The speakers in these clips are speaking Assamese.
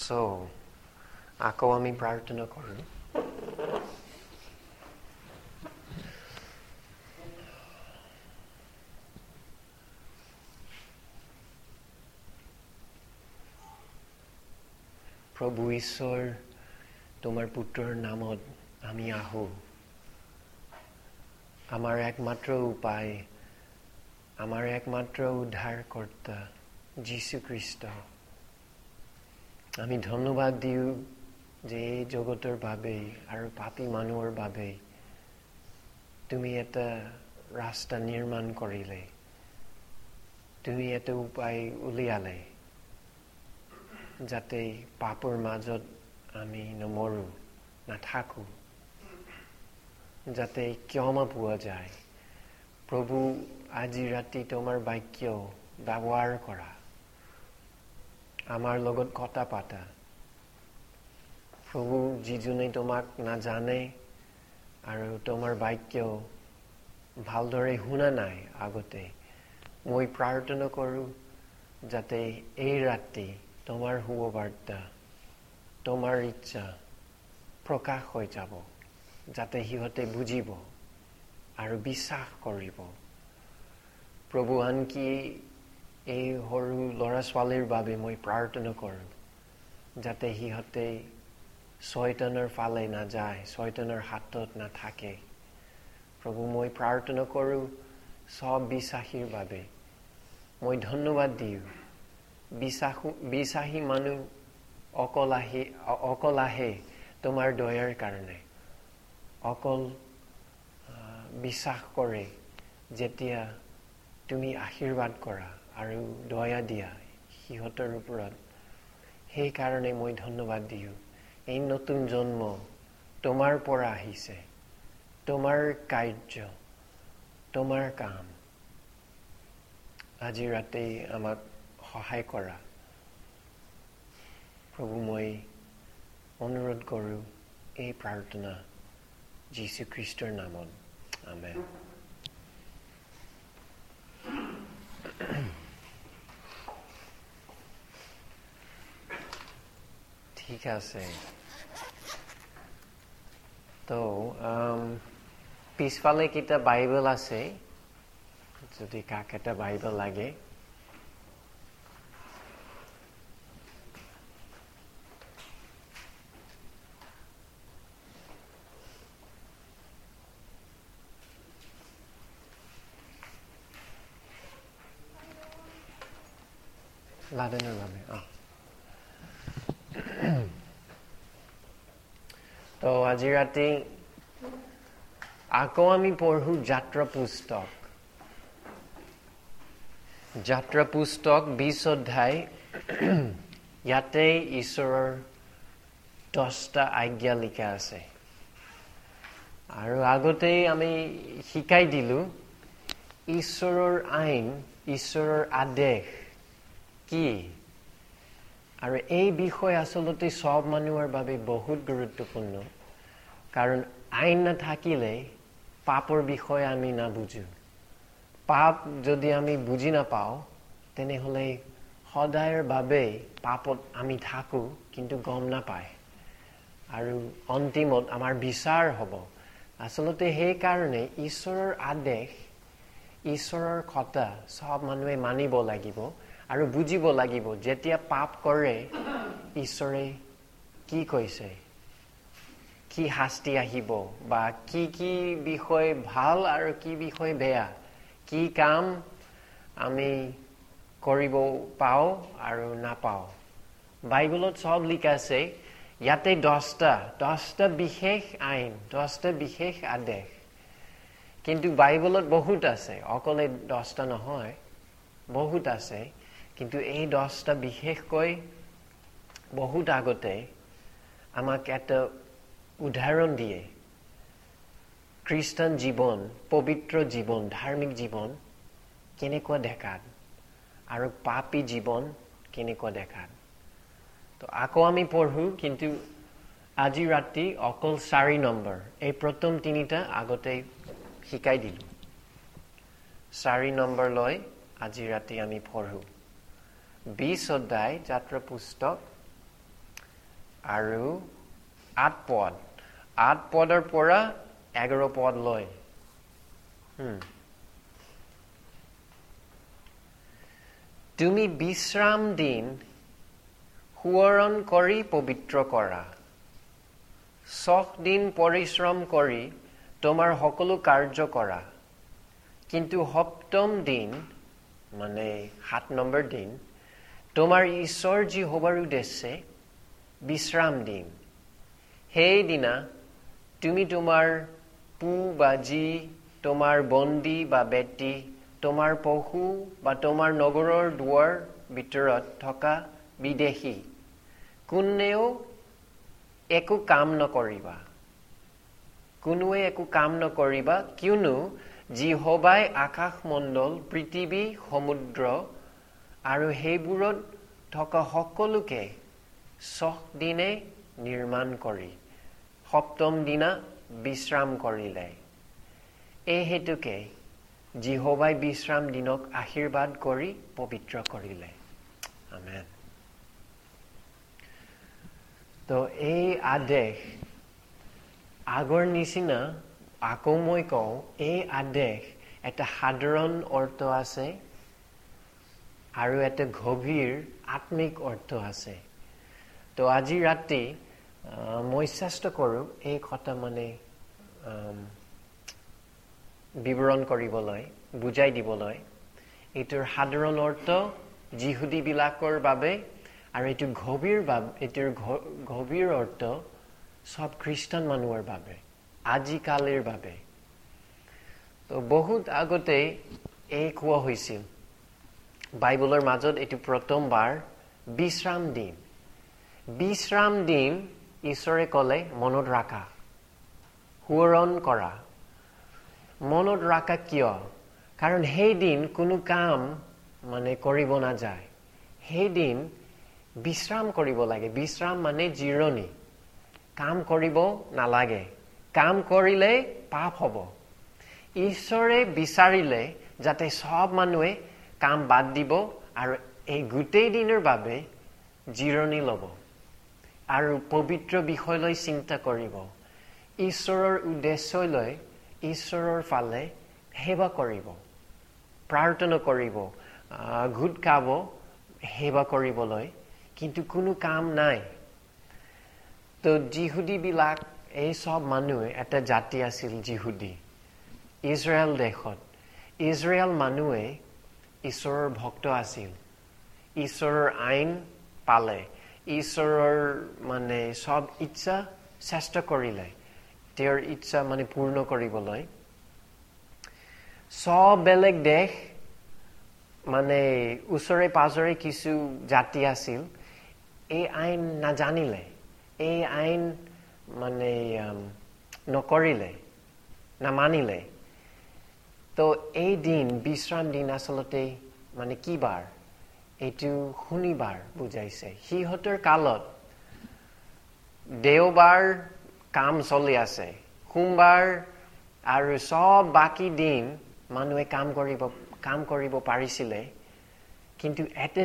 So, আকৌ আমি প্ৰাৰ্থনা কৰোঁ। প্ৰভু ঈশ্বৰ, তোমাৰ পুত্ৰৰ নামত আমি আহোঁ। আমাৰ একমাত্ৰ উপায়, আমাৰ একমাত্ৰ উদ্ধাৰকৰ্তা যীশু খ্ৰীষ্ট। আমি ধন্যবাদ দিওঁ যে এই জগতৰ বাবে আৰু পাপী মানুহৰ বাবে তুমি এটা ৰাস্তা নিৰ্মাণ কৰিলে, তুমি এটা উপায় উলিয়ালে, যাতে পাপৰ মাজত আমি নমৰো, নাথাকো, যাতে ক্ষমা পোৱা যায়। প্ৰভু, আজি ৰাতি তোমাৰ বাক্য ব্যৱহাৰ কৰা, আমাৰ লগত কথা পাতা। প্ৰভু, যিজনে তোমাক নাজানে আৰু তোমাৰ বাক্য ভালদৰে শুনা নাই আগতে, মই প্ৰাৰ্থনা কৰোঁ যাতে এই ৰাতি তোমাৰ শুভবাৰ্তা, তোমাৰ ইচ্ছা প্ৰকাশ হৈ যাব, যাতে সিহঁতে বুজিব আৰু বিশ্বাস কৰিব। প্ৰভু, আনকি এই সৰু ল'ৰা ছোৱালীৰ বাবে মই প্ৰাৰ্থনা কৰোঁ, যাতে সিহঁতে শয়তানৰ ফালে নাযায়, শয়তানৰ হাতত নাথাকে। প্ৰভু, মই প্ৰাৰ্থনা কৰোঁ সব বিশ্বাসীৰ বাবে। মই ধন্যবাদ দিওঁ, বিশ্বাসী মানুহ অকল আহে তোমাৰ দয়াৰ কাৰণে, অকল বিশ্বাস কৰে যেতিয়া তুমি আশীৰ্বাদ কৰা আৰু দয়া দিয়া সিহঁতৰ ওপৰত। সেইকাৰণে মই ধন্যবাদ দিওঁ। এই নতুন জন্ম তোমাৰ পৰা আহিছে, তোমাৰ কাৰ্য, তোমাৰ কাম। আজি ৰাতি আমাক সহায় কৰা। প্ৰভু, মই অনুৰোধ কৰোঁ এই প্ৰাৰ্থনা যীশু খ্ৰীষ্টৰ নামত। আমেন। ঠিক আছে। তো পিছফালে কেইটা বাইবেল আছে, যদি কাক এটা বাইবেল লাগে। লাদেনৰ বাবে তো আজি ৰাতি আকৌ আমি পঢ়ো যাত্ৰা পুস্তক। যাত্ৰা পুস্তক 20 অধ্যায়। ইয়াতে ঈশ্বৰৰ 10টা আজ্ঞা লিখা আছে। আৰু আগতে আমি শিকাই দিলো ঈশ্বৰৰ আইন, ঈশ্বৰৰ আদেশ কি। আৰু এই বিষয় আচলতে সব মানুহৰ বাবে বহুত গুৰুত্বপূৰ্ণ, কাৰণ আইন নাথাকিলে পাপৰ বিষয়ে আমি নাবুজো। পাপ যদি আমি বুজি নাপাওঁ, তেনেহ'লে সদায়ৰ বাবে পাপত আমি থাকো, কিন্তু গম নাপায়। আৰু অন্তিমত আমাৰ বিচাৰ হ'ব। আচলতে সেইকাৰণে ঈশ্বৰৰ আদেশ, ঈশ্বৰৰ কথা সব মানুহে মানিব লাগিব আৰু বুজিব লাগিব। যেতিয়া পাপ কৰে ঈশ্বৰে কি কৈছে, কি শাস্তি আহিব, বা কি কি বিষয় ভাল আৰু কি বিষয় বেয়া, কি কাম আমি কৰিব পাওঁ আৰু নাপাওঁ। বাইবেলত সব লিখা আছে। ইয়াতে 10টা বিশেষ আইন, 10টা বিশেষ আদেশ। কিন্তু বাইবেলত বহুত আছে, অকলে 10টা নহয়, বহুত আছে। কিন্তু এই 10টা বিশেষকৈ বহুত আগতে আমাক এটা উদাহৰণ দিয়ে। খ্ৰীষ্টান জীৱন, পবিত্ৰ জীৱন, ধাৰ্মিক জীৱন কেনেকুৱা দেখাত আৰু পাপী জীৱন কেনেকুৱা দেখাত। তো আকৌ আমি পঢ়ো, কিন্তু আজি ৰাতি অকল 4 নম্বৰ। এই প্ৰথম 3টা আগতে শিকাই দিলো। 4 নম্বৰ লৈ আজি ৰাতি আমি পঢ়ো। 20 অধ্যায় যাত্ৰা পুস্তক আৰু 8 পদ 8 পদৰ পৰা 11 পদ লয় তুমি বিশ্ৰাম দিন সোঁৱৰণ কৰি পবিত্ৰ কৰা 6 দিন পৰিশ্ৰম কৰি তোমাৰ সকলো কাৰ্য কৰা কিন্তু সপ্তম দিন মানে 7 নম্বৰ দিন তোমাৰ ঈশ্বৰ যহোৱাৰ উদ্দেশ্যে বিশ্ৰাম দিন সেই দিনা তুমি তোমাৰ পু বা জি তোমাৰ বন্দী বা বেটি তোমাৰ পশু বা তোমাৰ নগৰৰ দুৱাৰ ভিতৰত থকা বিদেশী কোনেও একো কাম নকৰিবা কোনোৱে একো কাম নকৰিবা কিয়নো যহোৱাই আকাশ মণ্ডল পৃথিৱী সমুদ্ৰ আৰু সেইবোৰত থকা সকলোকে 6 দিনে নিৰ্মাণ কৰি সপ্তম দিনা বিশ্ৰাম কৰিলে এই হেতুকে যহোৱাই বিশ্ৰাম দিনক আশীৰ্বাদ কৰি পবিত্ৰ কৰিলে আমেন তো এই আদেশ আগৰ নিচিনা আকৌ মই কওঁ এই আদেশ এটা সাধাৰণ অৰ্থ আছে আৰু এটা গভীৰ আত্মিক অৰ্থ আছে তো আজি ৰাতি মই চেষ্টা কৰোঁ এই কথা মানে বিৱৰণ কৰিবলৈ বুজাই দিবলৈ এইটোৰ সাধাৰণ অৰ্থ যিহুদীবিলাকৰ বাবে আৰু এইটো এইটোৰ গভীৰ অৰ্থ সব খ্ৰীষ্টান মানুহৰ বাবে আজিকালিৰ বাবে তো বহুত আগতে এই কোৱা হৈছিল বাইবেলৰ মাজত এইটো প্ৰথমবাৰ বিশ্ৰাম দিন ঈশ্বৰে ক'লে মনত ৰাখা সোঁৱৰণ কৰা মনত ৰাখা কিয় কাৰণ সেই দিন কোনো কাম মানে কৰিব নাযায় সেই দিন বিশ্ৰাম কৰিব লাগে বিশ্ৰাম মানে জিৰণি কাম কৰিব নালাগে কাম কৰিলে পাপ হ'ব ঈশ্বৰে বিচাৰিলে যাতে সব মানুহে কাম বাদ দিব আৰু এই গোটেই দিনৰ বাবে জিৰণি ল'ব আৰু পবিত্ৰ বিষয়লৈ চিন্তা কৰিব ঈশ্বৰৰ উদ্দেশ্যলৈ ঈশ্বৰৰ ফালে সেৱা কৰিব প্ৰাৰ্থনা কৰিব ঘোট খাব সেৱা কৰিবলৈ কিন্তু কোনো কাম নাই তো যিহুদীবিলাক এই সব মানুহে এটা জাতি আছিল যিহুদী ইজৰাইল দেশত ইজৰাইল মানুহে ঈশ্বৰৰ ভক্ত আছিল ঈশ্বৰৰ আইন পালে ঈশ্বৰৰ মানে সব ইচ্ছা চেষ্টা কৰিলে তেওঁৰ ইচ্ছা মানে পূৰ্ণ কৰিবলৈ সব বেলেগ দেশ মানে ওচৰে পাজৰে কিছু জাতি আছিল এই আইন নাজানিলে এই আইন মানে নকৰিলে নামানিলে তো এই দিন বিশ্ৰাম দিন আচলতে মানে কি বাৰ এইটো শনিবাৰ বুজাইছে সিহঁতৰ কালত দেওবাৰ কাম চলি আছে সোমবাৰ আৰু সব বাকী দিন মানুহে কাম কৰিব পাৰিছিলে কিন্তু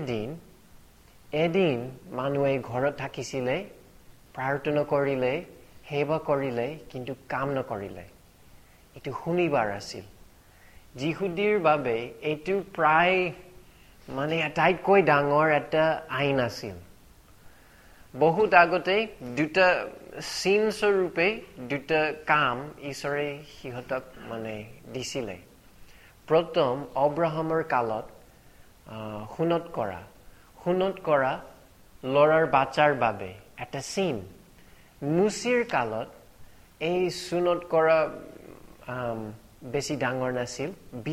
এদিন মানুহে ঘৰত থাকিছিলে প্ৰাৰ্থনা কৰিলে সেৱা কৰিলে কিন্তু কাম নকৰিলে এইটো শনিবাৰ আছিল যিহুদীৰ বাবে এইটো প্ৰায় মানে আটাইতকৈ ডাঙৰ এটা আইন আছিল বহুত আগতে দুটা চিন স্বৰূপে দুটা কাম ঈশ্বৰে সিহঁতক মানে দিছিলে প্ৰথম অব্ৰাহামৰ কালত সোণত কৰা ল'ৰাৰ বাচ্চাৰ বাবে এটা চিন মুচিৰ কালত এই সোণত কৰা বেছি ডাঙৰ নাছিল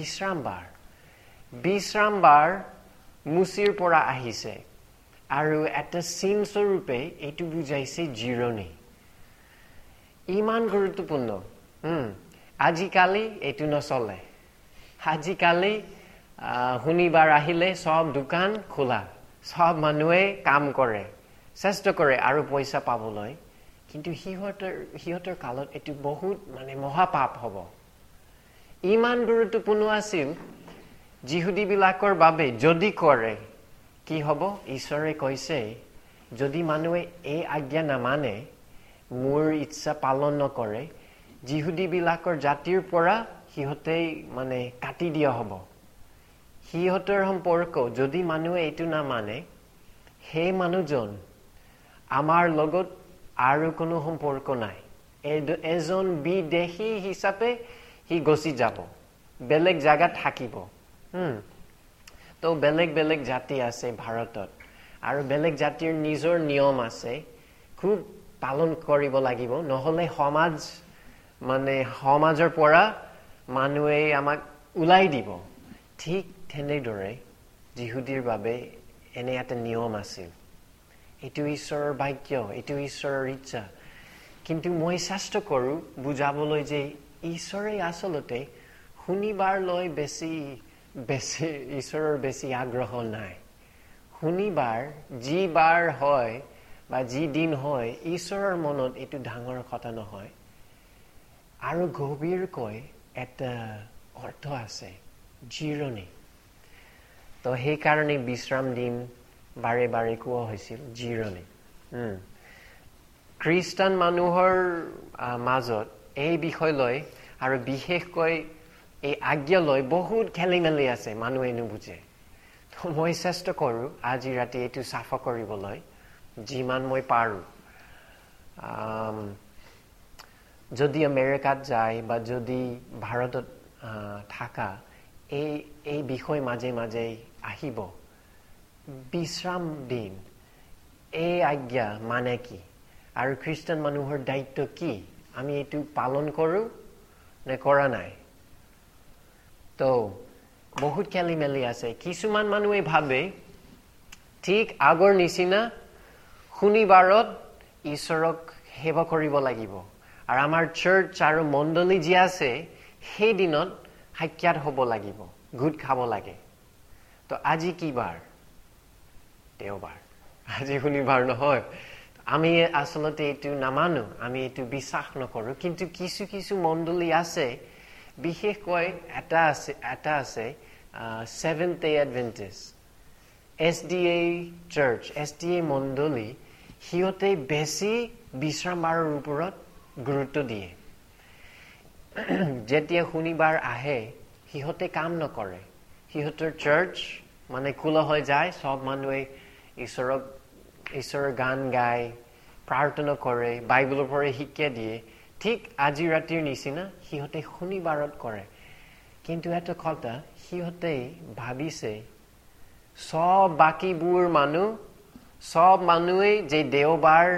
বিশ্ৰাম বাৰ মুচিৰ পৰা আহিছে আৰু এটা চিন স্বৰূপে এইটো বুজাইছে জিৰণি ইমান গুৰুত্বপূৰ্ণ আজিকালি এইটো নচলে আজিকালি শনিবাৰ আহিলে সব দোকান খোলা সব মানুহে কাম কৰে চেষ্টা কৰে আৰু পইচা পাবলৈ কিন্তু সিহঁতৰ কালত এইটো বহুত মানে মহাপাপ হ'ব ইমান গুৰুত্বপূৰ্ণ আছিল যিহুদীবিলাকৰ বাবে যদি কৰে কি হ'ব ঈশ্বৰে কৈছে যদি মানুহে এই আজ্ঞা নামানে, মোৰ ইচ্ছা পালন নকৰে, যিহুদীবিলাকৰ জাতিৰ পৰা সিহঁতে মানে কাটি দিয়া হ'ব। সিহঁতৰ সম্পৰ্ক যদি মানুহে এইটো নামানে, সেই মানুহজন আমাৰ লগত আৰু কোনো সম্পৰ্ক নাই। এজন বিদেশী হিচাপে সি গুচি যাব, বেলেগ জাগাত থাকিব। তো বেলেগ বেলেগ জাতি আছে ভাৰতত, আৰু বেলেগ জাতিৰ নিজৰ নিয়ম আছে, খুব পালন কৰিব লাগিব, নহ'লে সমাজৰ পৰা মানুহে আমাক ওলাই দিব। ঠিক তেনেদৰে যিহুদীৰ বাবে এনে এটা নিয়ম আছিল। এইটো ঈশ্বৰৰ বাক্য, এইটো ঈশ্বৰৰ ইচ্ছা। কিন্তু মই চেষ্টা কৰোঁ বুজাবলৈ যে ঈশ্বৰে আচলতে শনিবাৰলৈ ঈশ্বৰৰ বেছি আগ্ৰহ নাই। শনিবাৰ যি বাৰ হয় বা যি দিন হয়, ঈশ্বৰৰ মনত এইটো ডাঙৰ কথা নহয়। আৰু গভীৰকৈ এটা অৰ্থ আছে, জিৰণি। তো সেইকাৰণে বিশ্ৰাম দিন বাৰে বাৰে কোৱা হৈছিল জিৰণি। খ্ৰীষ্টান মানুহৰ মাজত এই বিষয় লৈ আৰু বিশেষকৈ এই আজ্ঞা লৈ বহুত খেলি মেলি আছে, মানুহে নুবুজে। তো মই চেষ্টা কৰোঁ আজি ৰাতি এইটো চাফা কৰিবলৈ যিমান মই পাৰোঁ। যদি আমেৰিকাত যায় বা যদি ভাৰতত থাকা, এই বিষয় মাজে মাজে আহিব। বিশ্ৰাম দিন, এই আজ্ঞা মানে কি, আৰু খ্ৰীষ্টান মানুহৰ দায়িত্ব কি, আমি এইটো পালন কৰোঁ নে কৰা নাই। তো বহুত খেলি মেলি আছে। কিছুমান মানুহে ভাবে ঠিক আগৰ নিচিনা শনিবাৰত ঈশ্বৰক সেৱা কৰিব লাগিব, আৰু আমাৰ চাৰ্চ আৰু মণ্ডলী যি আছে সেই দিনত সাক্ষাৎ হ'ব লাগিব, গোট খাব লাগে। তো আজি কি বাৰ? দেওবাৰ। আজি শনিবাৰ নহয়। আমি আচলতে এইটো নামানো, আমি এইটো বিশ্বাস নকৰোঁ। কিন্তু কিছু কিছু মণ্ডলী আছে, বিশেষকৈ এটা আছে Seventh Day Adventist, SDA Church, SDA মণ্ডলী, সিহঁতে বেছি বিশ্ৰাম বাৰৰ ওপৰত গুৰুত্ব দিয়ে। যেতিয়া শনিবাৰ আহে সিহঁতে কাম নকৰে, সিহঁতৰ চাৰ্চ খোলা হৈ যায়, চব মানুহে ঈশ্বৰৰ গান গায়, প্ৰাৰ্থনা কৰে, বাইবেলৰ পৰা শিক্ষা দিয়ে। ঠিক আজি ৰাতিৰ নিচিনা সিহঁতে শনিবাৰত কৰে। কিন্তু এটা কথা, সিহঁতে ভাবিছে চব মানুহে যে দেওবাৰ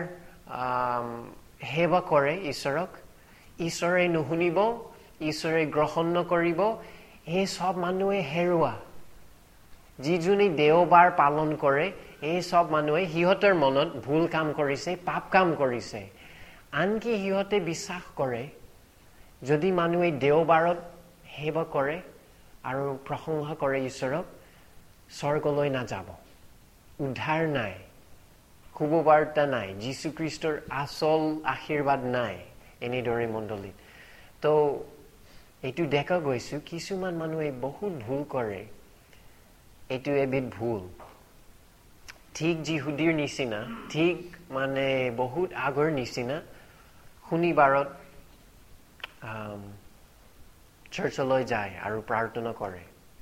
সেৱা কৰে ঈশ্বৰক, ঈশ্বৰে নুশুনিব, ঈশ্বৰে গ্ৰহণ নকৰিব, এই চব মানুহে হেৰুৱা। যিজনে দেওবাৰ পালন কৰে, এই চব মানুহে সিহঁতৰ মনত ভুল কাম কৰিছে, পাপ কাম কৰিছে। আনকি সিহঁতে বিশ্বাস কৰে যদি মানুহে দেওবাৰত সেৱা কৰে আৰু প্ৰশংসা কৰে ঈশ্বৰক, স্বৰ্গলৈ নাযাব, উদ্ধাৰ নাই, শুভবাৰ্তা নাই, যীশুখ্ৰীষ্টৰ আচল আশীৰ্বাদ নাই, এনেদৰে মণ্ডলীত। তো এইটো দেখা গৈছো কিছুমান মানুহে বহুত ভুল কৰে। এইটো এবিধ ভুল। ঠিক যিহুদীৰ নিচিনা, ঠিক বহুত আগৰ নিচিনা শনিবাৰত চাৰ্চলৈ যায় আৰু প্ৰাৰ্থনা কৰে।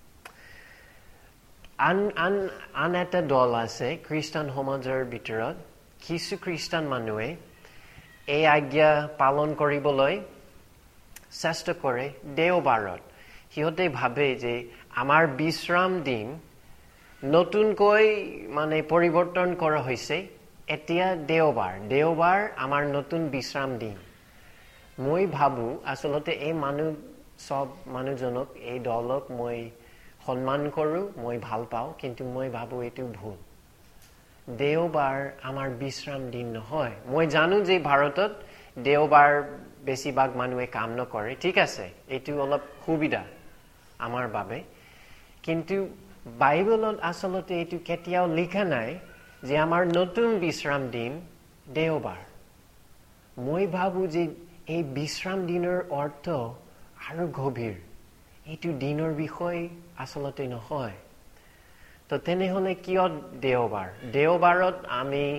আন এটা দল আছে খ্ৰীষ্টান সমাজৰ ভিতৰত, কিছু খ্ৰীষ্টান মানুহে এই আজ্ঞা পালন কৰিবলৈ চেষ্টা কৰে দেওবাৰত। সিহঁতে ভাবে যে আমাৰ বিশ্ৰাম দিন নতুনকৈ পৰিৱৰ্তন কৰা হৈছে, এতিয়া দেওবাৰ আমাৰ নতুন বিশ্ৰাম দিন। মই ভাবো আচলতে এই মানুহজনক, এই দলক মই সন্মান কৰোঁ, মই ভাল পাওঁ, কিন্তু মই ভাবো এইটো ভুল। দেওবাৰ আমাৰ বিশ্ৰাম দিন নহয়। মই জানো যে ভাৰতত দেওবাৰ বেছিভাগ মানুহে কাম নকৰে, ঠিক আছে, এইটো অলপ সুবিধা আমাৰ বাবে। কিন্তু বাইবেলত আচলতে এইটো কেতিয়াও লিখা নাই যে আমাৰ নতুন বিশ্ৰাম দিন দেওবাৰ। মই ভাবো যে এই বিশ্ৰাম দিনৰ অৰ্থ আৰু গভীৰ। এইটো দিনৰ বিষয় আচলতে নহয়। তো তেনেহলে কিয় দেওবাৰ? দেওবাৰত আমি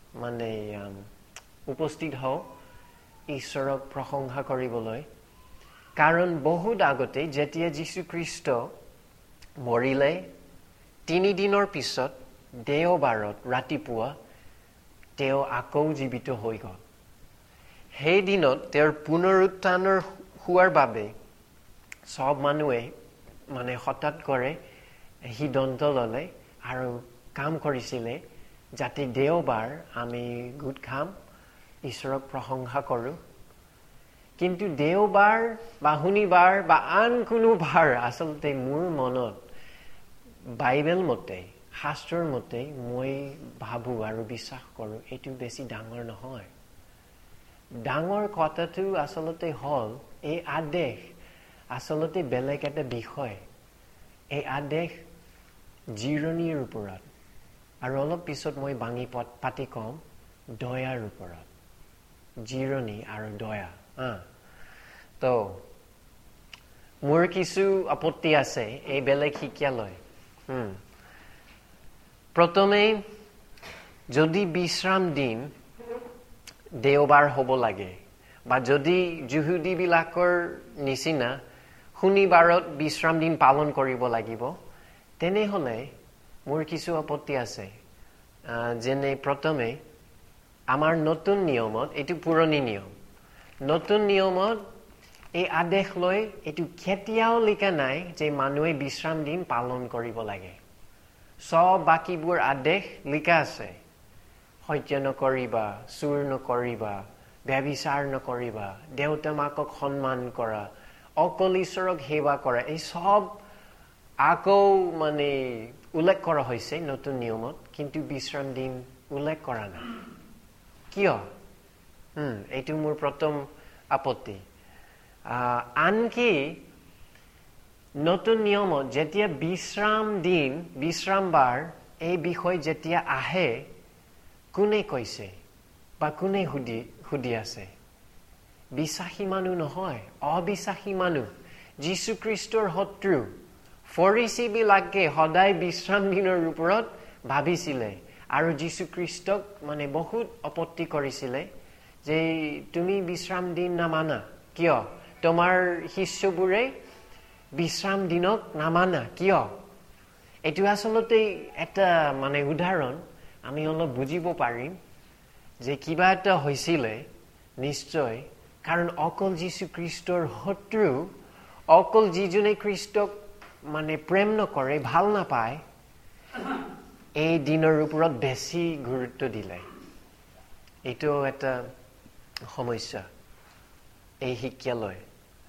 মানে উপস্থিত হওঁ ঈশ্বৰক প্ৰশংসা কৰিবলৈ। কাৰণ বহুত আগতে যেতিয়া যীশুখ্ৰীষ্ট মৰিলে 3 দিনৰ পিছত দেওবাৰত ৰাতিপুৱা তেওঁ আকৌ জীৱিত হৈ গ'ল। সেই দিনত তেওঁৰ পুনৰুত্থানৰ হোৱাৰ বাবে সব মানুহে মানে হঠাৎ কৰে সিদ্ধান্ত ল'লে আৰু কাম কৰিছিলে যাতে দেওবাৰ আমি গোট খাম, ঈশ্বৰক প্ৰশংসা কৰোঁ। কিন্তু দেওবাৰ বা শনিবাৰ বা আন কোনো বাৰ আচলতে মোৰ মনত বাইবেল মতে, শাস্ত্ৰৰ মতে মই ভাবোঁ আৰু বিশ্বাস কৰোঁ এইটো বেছি ডাঙৰ নহয়। ডাঙৰ কথাটো আচলতে হ'ল এই আদেশ আচলতে বেলেগ এটা বিষয়। এই আদেশ জিৰণিৰ ওপৰত, আৰু অলপ পিছত মই ভাঙি পাতি কম দয়াৰ ওপৰত। জিৰণি আৰু দয়া। তো মোৰ কিছু আপত্তি আছে এই বেলেগ শিক্ষা লৈ। প্ৰথমে যদি বিশ্ৰাম দিন দেওবাৰ হ'ব লাগে, বা যদি যিহুদীবিলাকৰ নিচিনা শনিবাৰত বিশ্ৰাম দিন পালন কৰিব লাগিব, তেনেহ'লে মোৰ কিছু আপত্তি আছে। যেনে প্ৰথমে আমাৰ নতুন নিয়মত, এইটো পুৰণি নিয়ম, নতুন নিয়মত এই আদেশ লৈ এইটো কেতিয়াও লিখা নাই যে মানুহে বিশ্ৰাম দিন পালন কৰিব লাগে। সব বাকীবোৰ আদেশ লিখা আছে। সত্য নকৰিবা, চুৰ নকৰিবা, ব্যভিচাৰ নকৰিবা, দেউতা মাকক সন্মান কৰা, অকল ঈশ্বৰক সেৱা কৰা, এই সব আকৌ মানে উল্লেখ কৰা হৈছে নতুন নিয়মত, কিন্তু বিশ্ৰাম দিন উল্লেখ কৰা নাই। কিয়? এইটো মোৰ প্ৰথম আপত্তি। আনকি নতুন নিয়মত যেতিয়া বিশ্ৰাম দিন, বিশ্ৰাম বাৰ এই বিষয় যেতিয়া আহে, কোনে কৈছে বা কোনে সুধি আছে? বিশ্বাসী মানুহ নহয়, অবিশ্বাসী মানুহ, যীশুখ্ৰীষ্টৰ শত্ৰু ফৰিচীবিলাকে সদায় বিশ্ৰাম দিনৰ ওপৰত ভাবিছিলে আৰু যীশুখ্ৰীষ্টক মানে বহুত আপত্তি কৰিছিলে যে তুমি বিশ্ৰাম দিন নামানা কিয়? তোমাৰ শিষ্যবোৰে বিশ্ৰাম দিনক নামানা কিয়? এইটো আচলতে এটা মানে উদাহৰণ আমি অলপ বুজিব পাৰিম যে কিবা এটা হৈছিলে নিশ্চয়, কাৰণ অকল যীশুখ্ৰীষ্টৰ শত্ৰু, অকল যিজনে খ্ৰীষ্টক মানে প্ৰেম নকৰে, ভাল নাপায়, এই দিনৰ ওপৰত বেছি গুৰুত্ব দিলে। এইটো এটা সমস্যা এই শিক্ষালৈ।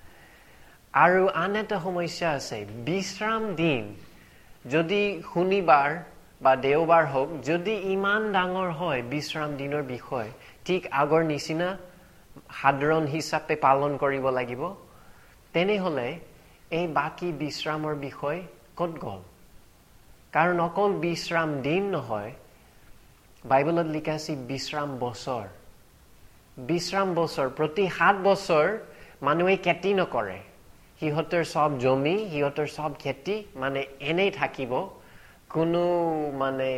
আৰু আন এটা সমস্যা আছে, বিশ্ৰাম দিন যদি শনিবাৰ বা দেওবাৰ হওক, যদি ইমান ডাঙৰ হয় বিশ্ৰাম দিনৰ বিষয়, ঠিক আগৰ নিচিনা সাধাৰণ হিচাপে পালন কৰিব লাগিব, তেনেহ'লে এই বাকী বিশ্ৰামৰ বিষয় ক'ত গ'ল? কাৰণ অকল বিশ্ৰাম দিন নহয়, বাইবেলত লিখা আছে বিশ্ৰাম বছৰ। বিশ্ৰাম বছৰ, প্ৰতি 7 বছৰ মানুহে খেতি নকৰে। সিহঁতৰ সব জমি, সিহঁতৰ সব খেতি মানে এনেই থাকিব, কোনো মানে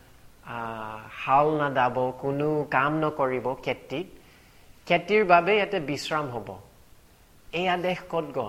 হাল নাদাব, কোনো কাম নকৰিব খেতিত। খেতিৰ বাবে এটা বিশ্ৰাম হ'ব। এই আদেশ ক'ত গ'ল?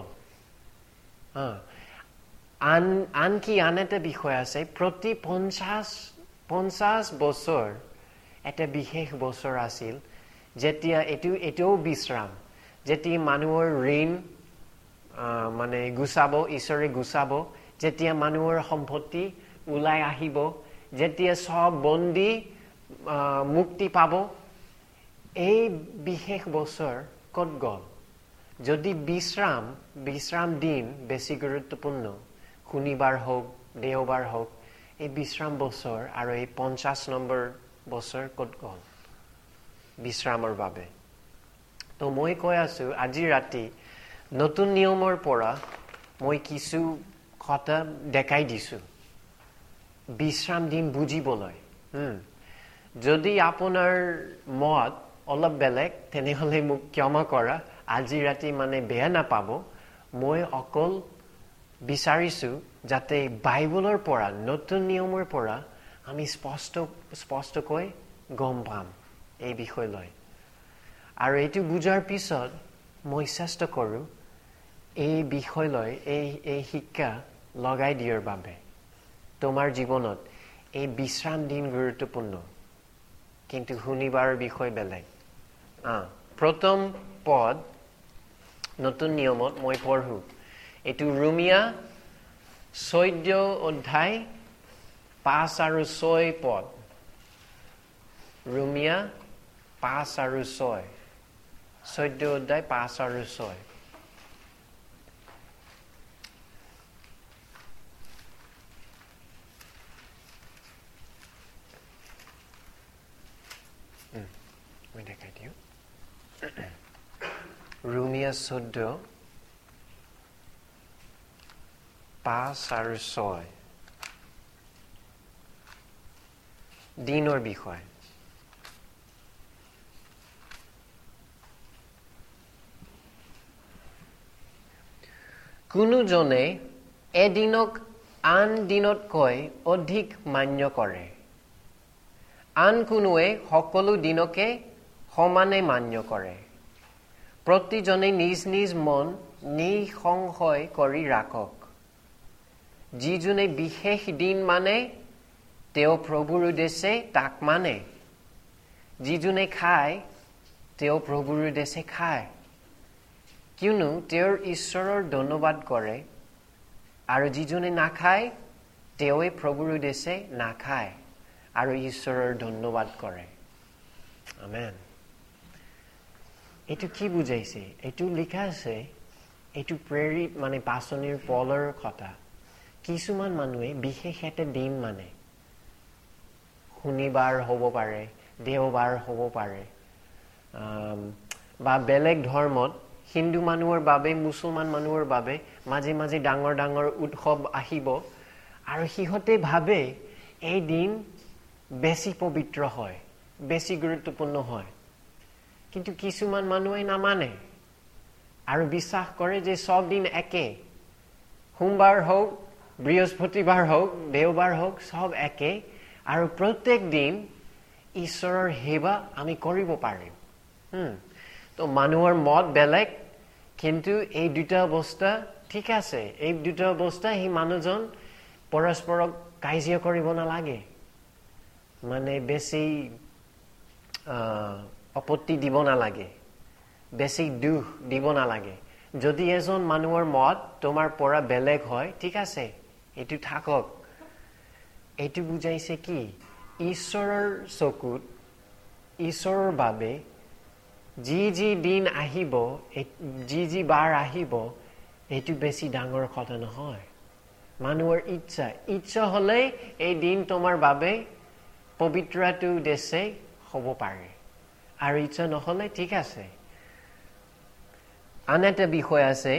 আনকি আন এটা বিষয় আছে, প্ৰতি 50 বছৰ এটা বিশেষ বছৰ আছিল যেতিয়া এইটোও বিশ্ৰাম, যেতিয়া মানুহৰ ঋণ মানে গুচাব, ঈশ্বৰে গুচাব, যেতিয়া মানুহৰ সম্পত্তি ওলাই আহিব, যেতিয়া সব বন্দী মুক্তি পাব, এই বিশেষ বছৰ ক'ত গ'ল? যদি বিশ্ৰাম দিন বেছি গুৰুত্বপূৰ্ণ, শনিবাৰ হওক, দেওবাৰ হওক, এই বিশ্ৰাম বছৰ আৰু এই 50 নম্বৰ বছৰ ক'ত গ'ল বিশ্ৰামৰ বাবে? তো মই কৈ আছো আজি ৰাতি নতুন নিয়মৰ পৰা মই কিছু কথা দেখাই দিছো বিশ্ৰাম দিন বুজিবলৈ। যদি আপোনাৰ মত অলপ বেলেগ, তেনেহ'লে মোক ক্ষমা কৰা, আজি ৰাতি মানে বেয়া নাপাব। মই অকল বিচাৰিছো যাতে বাইবেলৰ পৰা, নতুন নিয়মৰ পৰা আমি স্পষ্টকৈ গম পাম এই বিষয় লৈ আৰু এইটো বুজাৰ পিছত মই চেষ্টা কৰোঁ এই বিষয় লৈ এই শিক্ষা লগাই দিয়াৰ বাবে তোমাৰ জীৱনত এই বিশ্ৰাম দিন গুৰুত্বপূৰ্ণ কিন্তু শনিবাৰৰ বিষয় বেলেগ প্ৰথম পদ নতুন নিয়মত মই পঢ়ো এইটো ৰোমিয়া 14 অধ্যায় 5 আৰু 6 পদ ৰোমিয়া 5 আৰু 6 14 অধ্যায় 5 আৰু 6 মই দেখাই দিওঁ ৰোমিয়া 14 5 আৰু 6 দিনৰ বিষয় কোনোজনে এদিনক আন দিনতকৈ অধিক মান্য কৰে আন কোনোৱে সকলো দিনকে সমানে মান্য কৰে প্ৰতিজনে নিজ নিজ মন নিঃসংশয় কৰি ৰাখক যিজনে বিশেষ দিন মানে তেওঁ প্ৰভুৰ উদ্দেশ্যে তাক মানে যিজনে খায় তেওঁ প্ৰভুৰ উদ্দেশ্যে খায় কিয়নো তেওঁৰ ঈশ্বৰৰ ধন্যবাদ কৰে আৰু যিজনে নাখায় তেওঁৱে প্ৰভুৰ উদ্দেশ্যে নাখায় আৰু ঈশ্বৰৰ ধন্যবাদ কৰে আমেন এইটো কি বুজাইছে এইটো লিখা আছে এইটো প্ৰেৰিত মানে পাচনিৰ পলৰ কথা কিছুমান মানুহে বিশেষ এটা দিন মানে শনিবাৰ হ'ব পাৰে দেওবাৰ হ'ব পাৰে বা বেলেগ ধৰ্মত হিন্দু মানুহৰ বাবে মুছলমান মানুহৰ বাবে মাজে মাজে ডাঙৰ ডাঙৰ উৎসৱ আহিব আৰু সিহঁতে ভাবে এই দিন বেছি পবিত্ৰ হয় বেছি গুৰুত্বপূৰ্ণ হয় কিন্তু কিছুমান মানুহে নামানে আৰু বিশ্বাস কৰে যে সব দিন একে সোমবাৰ হওক বৃহস্পতিবাৰ হওক দেওবাৰ হওক সব একে আৰু প্ৰত্যেক দিন ঈশ্বৰৰ সেৱা আমি কৰিব পাৰিম তো মানুহৰ মত বেলেগ কিন্তু এই দুটা অৱস্থা ঠিক আছে এই দুটা অৱস্থা সেই মানুহজন পৰস্পৰক কাজিয়া কৰিব নালাগে মানে বেছি আপত্তি দিব নালাগে বেছি দুখ দিব নালাগে যদি এজন মানুহৰ মত তোমাৰ পৰা বেলেগ হয় ঠিক আছে এইটো থাকক এইটো বুজাইছে কি ঈশ্বৰৰ চকুত ঈশ্বৰৰ বাবে যি যি দিন আহিব যি যি বাৰ আহিব এইটো বেছি ডাঙৰ কথা নহয় মানুহৰ ইচ্ছা হলে এই দিন তোমাৰ বাবে পবিত্ৰটো দেশে হ'ব পাৰে আৰু ইচ্ছা নহলে ঠিক আছে আন এটা বিষয় আছে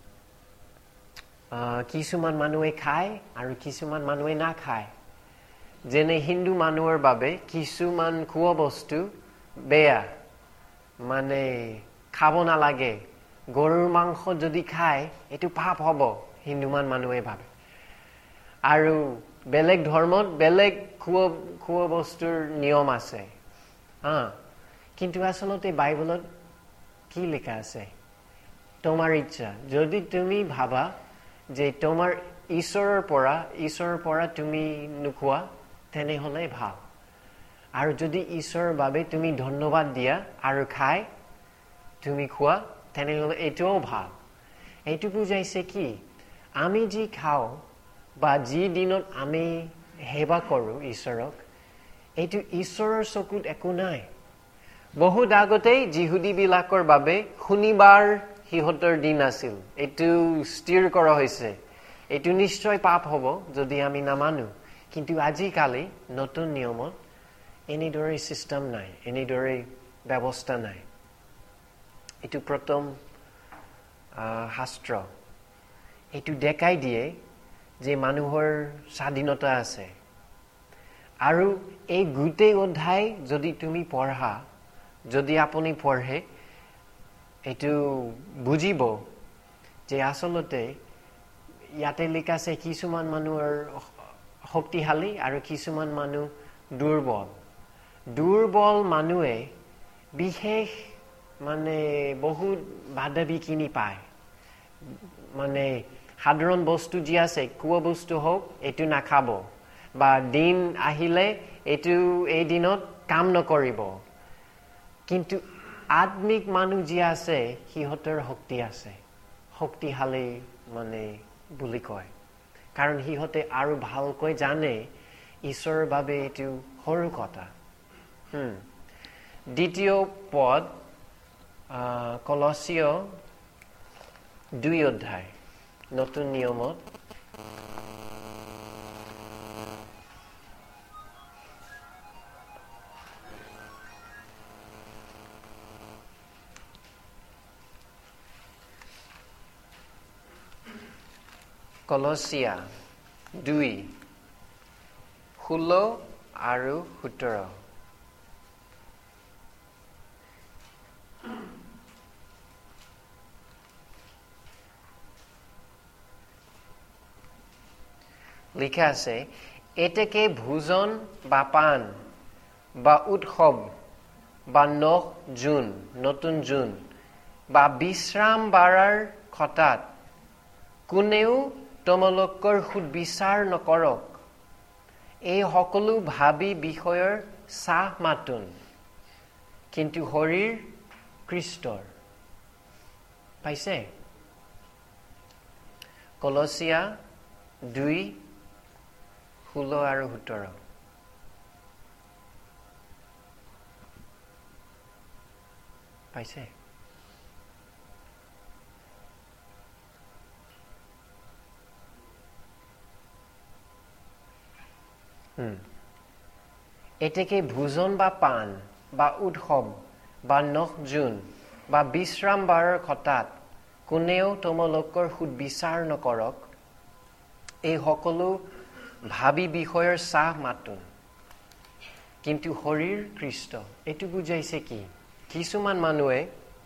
কিছুমান মানুহে খায় আৰু কিছুমান মানুহে নাখায় যেনে হিন্দু মানুহৰ বাবে কিছুমান খোৱা বস্তু বেয়া মানে খাব নালাগে গৰুৰ মাংস যদি খায় এইটো পাপ হ'ব হিন্দুমান মানুহে ভাবে আৰু বেলেগ ধৰ্মত বেলেগ খোৱা বস্তুৰ নিয়ম আছে কিন্তু আচলতে বাইবেলত কি লিখা আছে তোমাৰ ইচ্ছা যদি তুমি ভাবা যে তোমাৰ ঈশ্বৰৰ পৰা তুমি নোখোৱা তেনেহলে ভাল আৰু যদি ঈশ্বৰৰ বাবে তুমি ধন্যবাদ দিয়া আৰু খাই তুমি খোৱা তেনেহলে এইটোও ভাল এইটো বুজাইছে কি আমি যি খাওঁ বা যি দিনত আমি সেৱা কৰোঁ ঈশ্বৰক এইটো ঈশ্বৰৰ চকুত একো নাই বহুত আগতেই যিহুদীবিলাকৰ বাবে শনিবাৰ সিহঁতৰ দিন আছিল এইটো স্থিৰ কৰা হৈছে এইটো নিশ্চয় পাপ হ'ব যদি আমি নামানো কিন্তু আজিকালি নতুন নিয়মত এনেদৰে চিষ্টেম নাই এনেদৰে ব্যৱস্থা নাই এইটো প্ৰথম শাস্ত্ৰ এইটো দেখাই দিয়ে যে মানুহৰ স্বাধীনতা আছে আৰু এই গোটেই অধ্যায় যদি তুমি পঢ়া যদি আপুনি পঢ়ে এইটো বুজিব যে আচলতে ইয়াতে লিখা আছে কিছুমান মানুহৰ শক্তিশালী আৰু কিছুমান মানুহ দুৰ্বল দুৰ্বল মানুহে বিশেষ মানে বহুত বাধা বিঘিনি পায় মানে সাধাৰণ বস্তু যি আছে খোৱা বস্তু হওক এইটো নাখাব বা দিন আহিলে এইটো এই দিনত কাম নকৰিব কিন্তু আত্মিক মানুহ যি আছে সিহঁতৰ শক্তি আছে শক্তিশালী মানে বুলি কয় কাৰণ সিহঁতে আৰু ভালকৈ জানে ঈশ্বৰৰ বাবে এইটো সৰু কথা দ্বিতীয় পদ কলচীয় 2 অধ্যায় নতুন নিয়মত কলচীয়া 2:16 আৰু 17 লিখা আছে এতেকে ভোজন বা পান বা উৎসৱ বা নতুন জোন বা বিশ্ৰাম বাৰৰ কথাত কোনেও তোমালোকৰ সুবিচাৰ নকৰক এই সকলো ভাবি বিষয়ৰ চাহ মাতুন কিন্তু শৰীৰ খ্ৰীষ্টৰ পাইছে কলচীয়া 2:16 আৰু 17 পাইছে এতেকে ভোজন বা পান বা উৎসৱ বা জোন বা বিশ্ৰাম বাৰৰ কথাত কোনেও তোমালোকৰ সুবিচাৰ নকৰক এই সকলো ভাবি বিষয়ৰ চাহ মাতুন কিন্তু শৰীৰ খ্ৰীষ্ট এইটো বুজাইছে কি কিছুমান মানুহে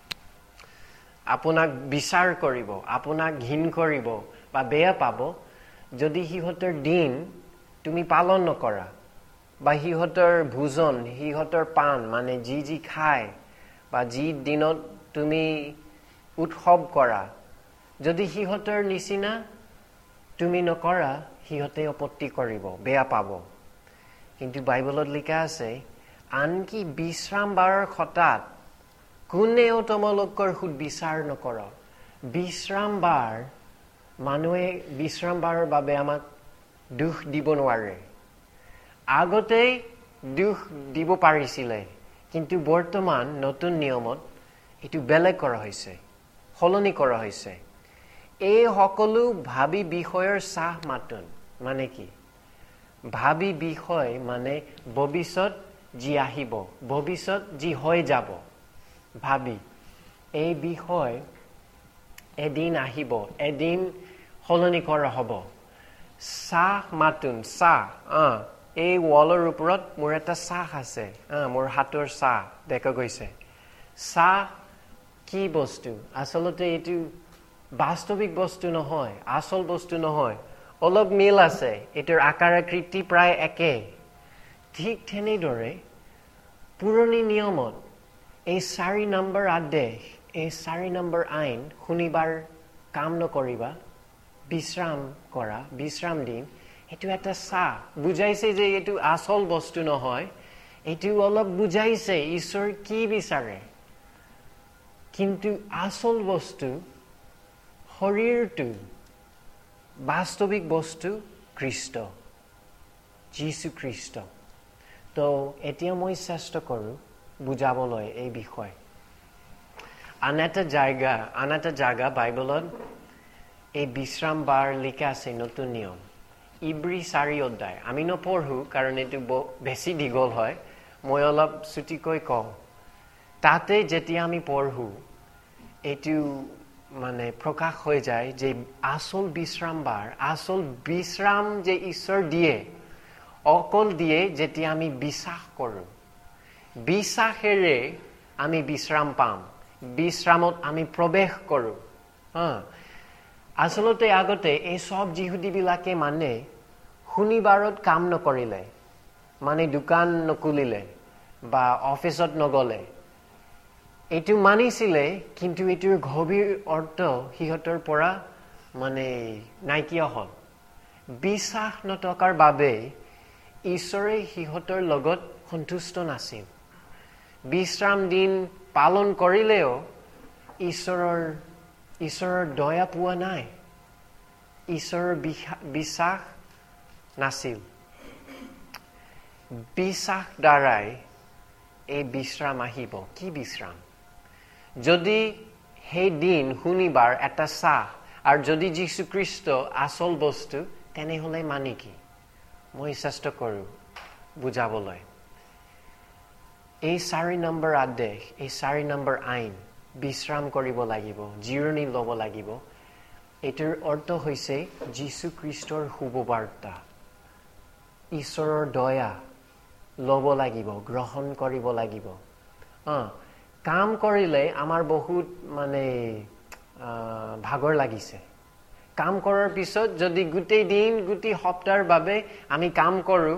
আপোনাক বিচাৰ কৰিব আপোনাক ঘিণ কৰিব বা বেয়া পাব যদি সিহঁতৰ দিন তুমি পালন নকৰা বা সিহঁতৰ ভোজন সিহঁতৰ পান মানে যি খায় বা যি দিনত তুমি উৎসৱ কৰা যদি সিহঁতৰ নিচিনা তুমি নকৰা সিহঁতে আপত্তি কৰিব বেয়া পাব কিন্তু বাইবেলত লিখা আছে আনকি বিশ্ৰাম বাৰৰ কথাত কোনেও তোমালোকৰ সুবিচাৰ নকৰক বিশ্ৰাম বাৰ মানুহে বিশ্ৰাম বাৰৰ বাবে আমাক দুখ দিব নোৱাৰে আগতে দুখ দিব পাৰিছিলে কিন্তু বৰ্তমান নতুন নিয়মত এটো বেলেগ কৰা হৈছে সলনি কৰা হৈছে এই সকলো ভাবি বিষয়ৰ চাহ মাতুন মানে কি ভাবি বিষয় মানে ভৱিষ্যত যি আহিব ভৱিষ্যত যি হৈ যাব ভাবি এই বিষয় এদিন আহিব এদিন সলনি কৰা হ'ব চাহ মাতুন চাহ এই ৱালৰ ওপৰত মোৰ এটা চাহ আছে মোৰ হাতৰ চাহ দেখা গৈছে চাহ কি বস্তু আচলতে এইটো বাস্তৱিক বস্তু নহয় আসল বস্তু নহয় অলপ মিল আছে এটাৰ আকাৰ আকৃতি প্ৰায় একে ঠিক তেনেদৰে পুৰণি নিয়মত এই 4 নম্বৰ আদেশ এই 4 নম্বৰ আইন শনিবাৰ কাম নকৰিবা বিশ্ৰাম কৰা বিশ্ৰাম দিন এটো এটা চাহ বুজাইছে যে এটো আসল বস্তু নহয় এটো অলপ বুজাইছে ঈশ্বৰ কি বিচাৰে কিন্তু আসল বস্তু শৰীৰটো বাস্তৱিক বস্তু খ্ৰীষ্ট যীশু খ্ৰীষ্ট তো এতিয়া মই চেষ্টা কৰো বুজাবলৈ এই বিষয় আন এটা জায়গা বাইবেলত এই বিশ্ৰাম বাৰ লিখা আছে নতুন নিয়ম ইব্ৰী 4 অধ্যায় আমি নপঢ়ো কাৰণ এইটো বেছি দীঘল হয় মই অলপ ছুটিকৈ কওঁ তাতে যেতিয়া আমি পঢ়ো এইটো মানে প্ৰকাশ হৈ যায় যে আসল বিশ্ৰাম বাৰ আসল বিশ্ৰাম যে ঈশ্বৰ দিয়ে অকল দিয়ে যেতিয়া আমি বিশ্বাস কৰোঁ বিশ্বাসেৰে আমি বিশ্ৰাম পাম বিশ্ৰামত আমি প্ৰৱেশ কৰোঁ আচলতে আগতে এই সব যিহুদীবিলাকে মানে শনিবাৰত কাম নকৰিলে মানে দোকান নকৰিলে বা অফিসত নগলে এইটো মানিছিলে কিন্তু এইটোৰ গভীৰ অৰ্থ সিহঁতৰ পৰা মানে নাইকিয়া হ'ল বিশ্বাস নথকাৰ বাবে ঈশ্বৰে সিহঁতৰ লগত সন্তুষ্ট নাছিল বিশ্ৰাম দিন পালন কৰিলেও ঈশ্বৰৰ দয়া পোৱা নাই ঈশ্বৰৰ বিশ্বাস নাছিল বিশ্বাস দ্বাৰাই এই বিশ্ৰাম আহিব কি বিশ্ৰাম যদি সেই দিন শনিবাৰ এটা চাহ আৰু যদি যীশু খ্ৰীষ্ট আসল বস্তু তেনেহলে মানে কি মই চেষ্টা কৰো বুজাবলৈ এই 4 নম্বৰ আদেশ এই 4 নম্বৰ আইন বিশ্ৰাম কৰিব লাগিব জিৰণি ল'ব লাগিব এটোৰ অৰ্থ হৈছে যীশু খ্ৰীষ্টৰ শুভবাৰ্তা ঈশ্বৰৰ দয়া ল'ব লাগিব গ্ৰহণ কৰিব লাগিব কাম কৰিলে আমাৰ বহুত মানে ভাগৰ লাগিছে কাম কৰাৰ পিছত যদি গোটেই দিন গোটেই সপ্তাহৰ বাবে আমি কাম কৰো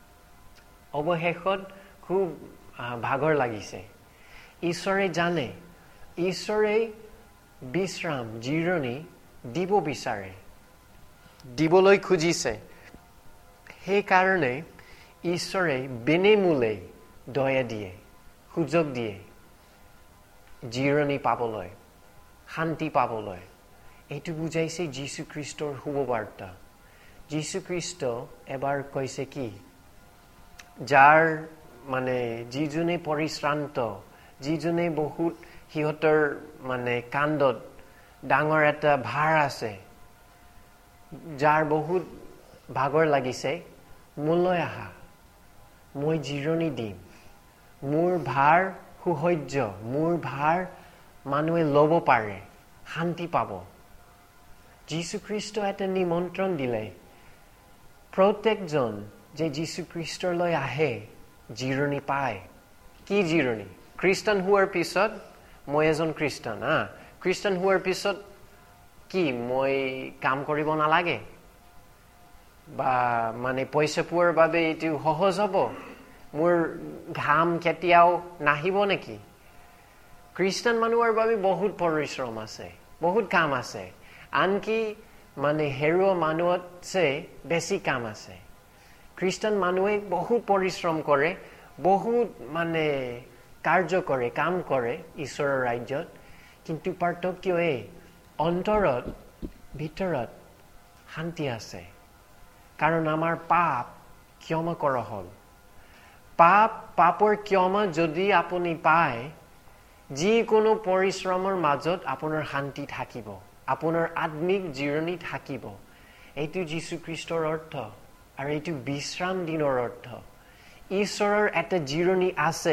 অৱশেষত খুব ভাগৰ লাগিছে ঈশ্বৰে জানে ঈশ্বৰে বিশ্ৰাম জিৰণি দিব বিচাৰে দিবলৈ খুজিছে সেই কাৰণে ঈশ্বৰে বিনামূলীয়াকৈ দয়া দিয়ে সুযোগ দিয়ে জিৰণি পাবলৈ শান্তি পাবলৈ এইটো বুজাইছে যীশু খ্ৰীষ্টৰ শুভবাৰ্তা যীশু খ্ৰীষ্ট এবাৰ কৈছে কি যাৰ মানে যিজনে পৰিশ্ৰান্ত যিজনে বহুত সিহঁতৰ মানে কান্ধত ডাঙৰ এটা ভাৰ আছে যাৰ বহুত ভাগৰ লাগিছে মোলৈ আহা মই জিৰণি দিম মোৰ ভাৰ সুসহ্য মোৰ ভাৰ মানুহে ল'ব পাৰে শান্তি পাব যীশু খ্ৰীষ্ট এটা নিমন্ত্ৰণ দিলে প্ৰত্যেকজন যে যীশু খ্ৰীষ্টলৈ আহে জিৰণি পায় কি জিৰণি খ্ৰীষ্টান হোৱাৰ পিছত মই এজন খ্ৰীষ্টান খ্ৰীষ্টান হোৱাৰ পিছত কি মই কাম কৰিব নালাগে বা মানে পইচা পোৱাৰ বাবে এইটো সহজ হ'ব মোৰ ঘাম কেতিয়াও নাহিব নেকি খ্ৰীষ্টান মানুহৰ বাবে বহুত পৰিশ্ৰম আছে বহুত কাম আছে আনকি মানে হেৰুৱা মানুহতছে বেছি কাম আছে খ্ৰীষ্টান মানুহে বহুত পৰিশ্ৰম কৰে বহুত মানে কাৰ্য কৰে কাম কৰে ঈশ্বৰৰ ৰাজ্যত কিন্তু পাৰ্থক্য এই অন্তৰত ভিতৰত শান্তি আছে কাৰণ আমাৰ পাপ ক্ষমা কৰা হ'ল পাপৰ ক্ষমা যদি আপুনি পায় যিকোনো পৰিশ্ৰমৰ মাজত আপোনাৰ শান্তি থাকিব আপোনাৰ আত্মিক জিৰণি থাকিব এইটো যীশু খ্ৰীষ্টৰ অৰ্থ আৰু এইটো বিশ্ৰাম দিনৰ অৰ্থ ঈশ্বৰৰ এটা জিৰণি আছে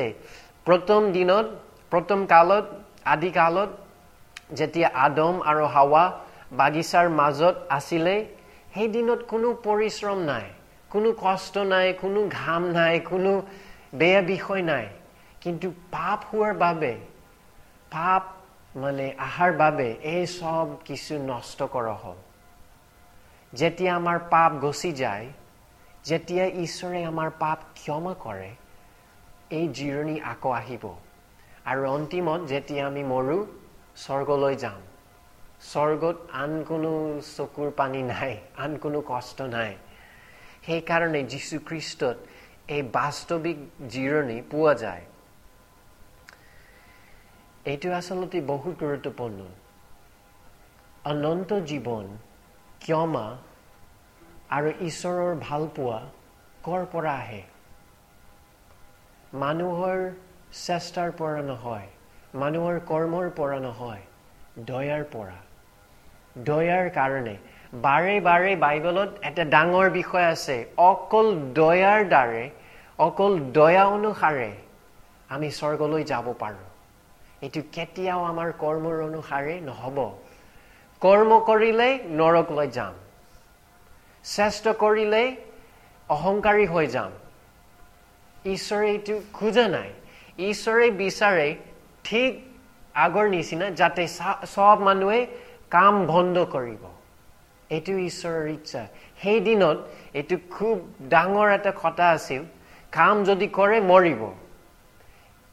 প্ৰথম কালত আদি কালত যেতিয়া আদম আৰু হাৱা বাগিচাৰ মাজত আছিলে সেই দিনত কোনো পৰিশ্ৰম নাই কোনো কষ্ট নাই কোনো ঘাম নাই কোনো বেয়া বিষয় নাই কিন্তু পাপ হোৱাৰ বাবে পাপ মানে আহাৰ বাবে এই সব কিছু নষ্ট কৰা হ'ল যেতিয়া আমাৰ পাপ গছি যায় যেতিয়া ঈশ্বৰে আমাৰ পাপ ক্ষমা কৰে এই জিৰণি আকৌ আহিব আৰু অন্তিমত যেতিয়া আমি মৰো স্বৰ্গলৈ যাম স্বৰ্গত আন কোনো চকুৰ পানী নাই আন কোনো কষ্ট নাই সেইকাৰণে যীশু খ্ৰীষ্টত এই বাস্তৱিক জিৰণি পোৱা যায় এইটো আচলতে বহুত গুৰুত্বপূৰ্ণ অনন্ত জীৱন ক্ষমা আৰু ঈশ্বৰৰ ভাল পোৱা কৰ পৰা আহে মানুহৰ চেষ্টাৰ পৰা নহয় মানুহৰ কৰ্মৰ পৰা নহয় দয়াৰ পৰা দয়াৰ কাৰণে বাৰে বাৰে বাইবেলত এটা ডাঙৰ বিষয় আছে অকল দয়াৰ দ্বাৰে অকল দয়া অনুসাৰে আমি স্বৰ্গলৈ যাব পাৰোঁ এইটো কেতিয়াও আমাৰ কৰ্মৰ অনুসাৰে নহব কৰ্ম কৰিলে নৰকলৈ যাম চেষ্টা কৰিলে অহংকাৰী হৈ যাম ঈশ্বৰে এইটো খোজা নাই ঈশ্বৰে বিচাৰে ঠিক আগৰ নিচিনা যাতে সব মানুহে কাম বন্ধ কৰিব এইটো ঈশ্বৰৰ ইচ্ছা সেই দিনত এইটো খুব ডাঙৰ এটা কথা আছিল কাম যদি কৰে মৰিব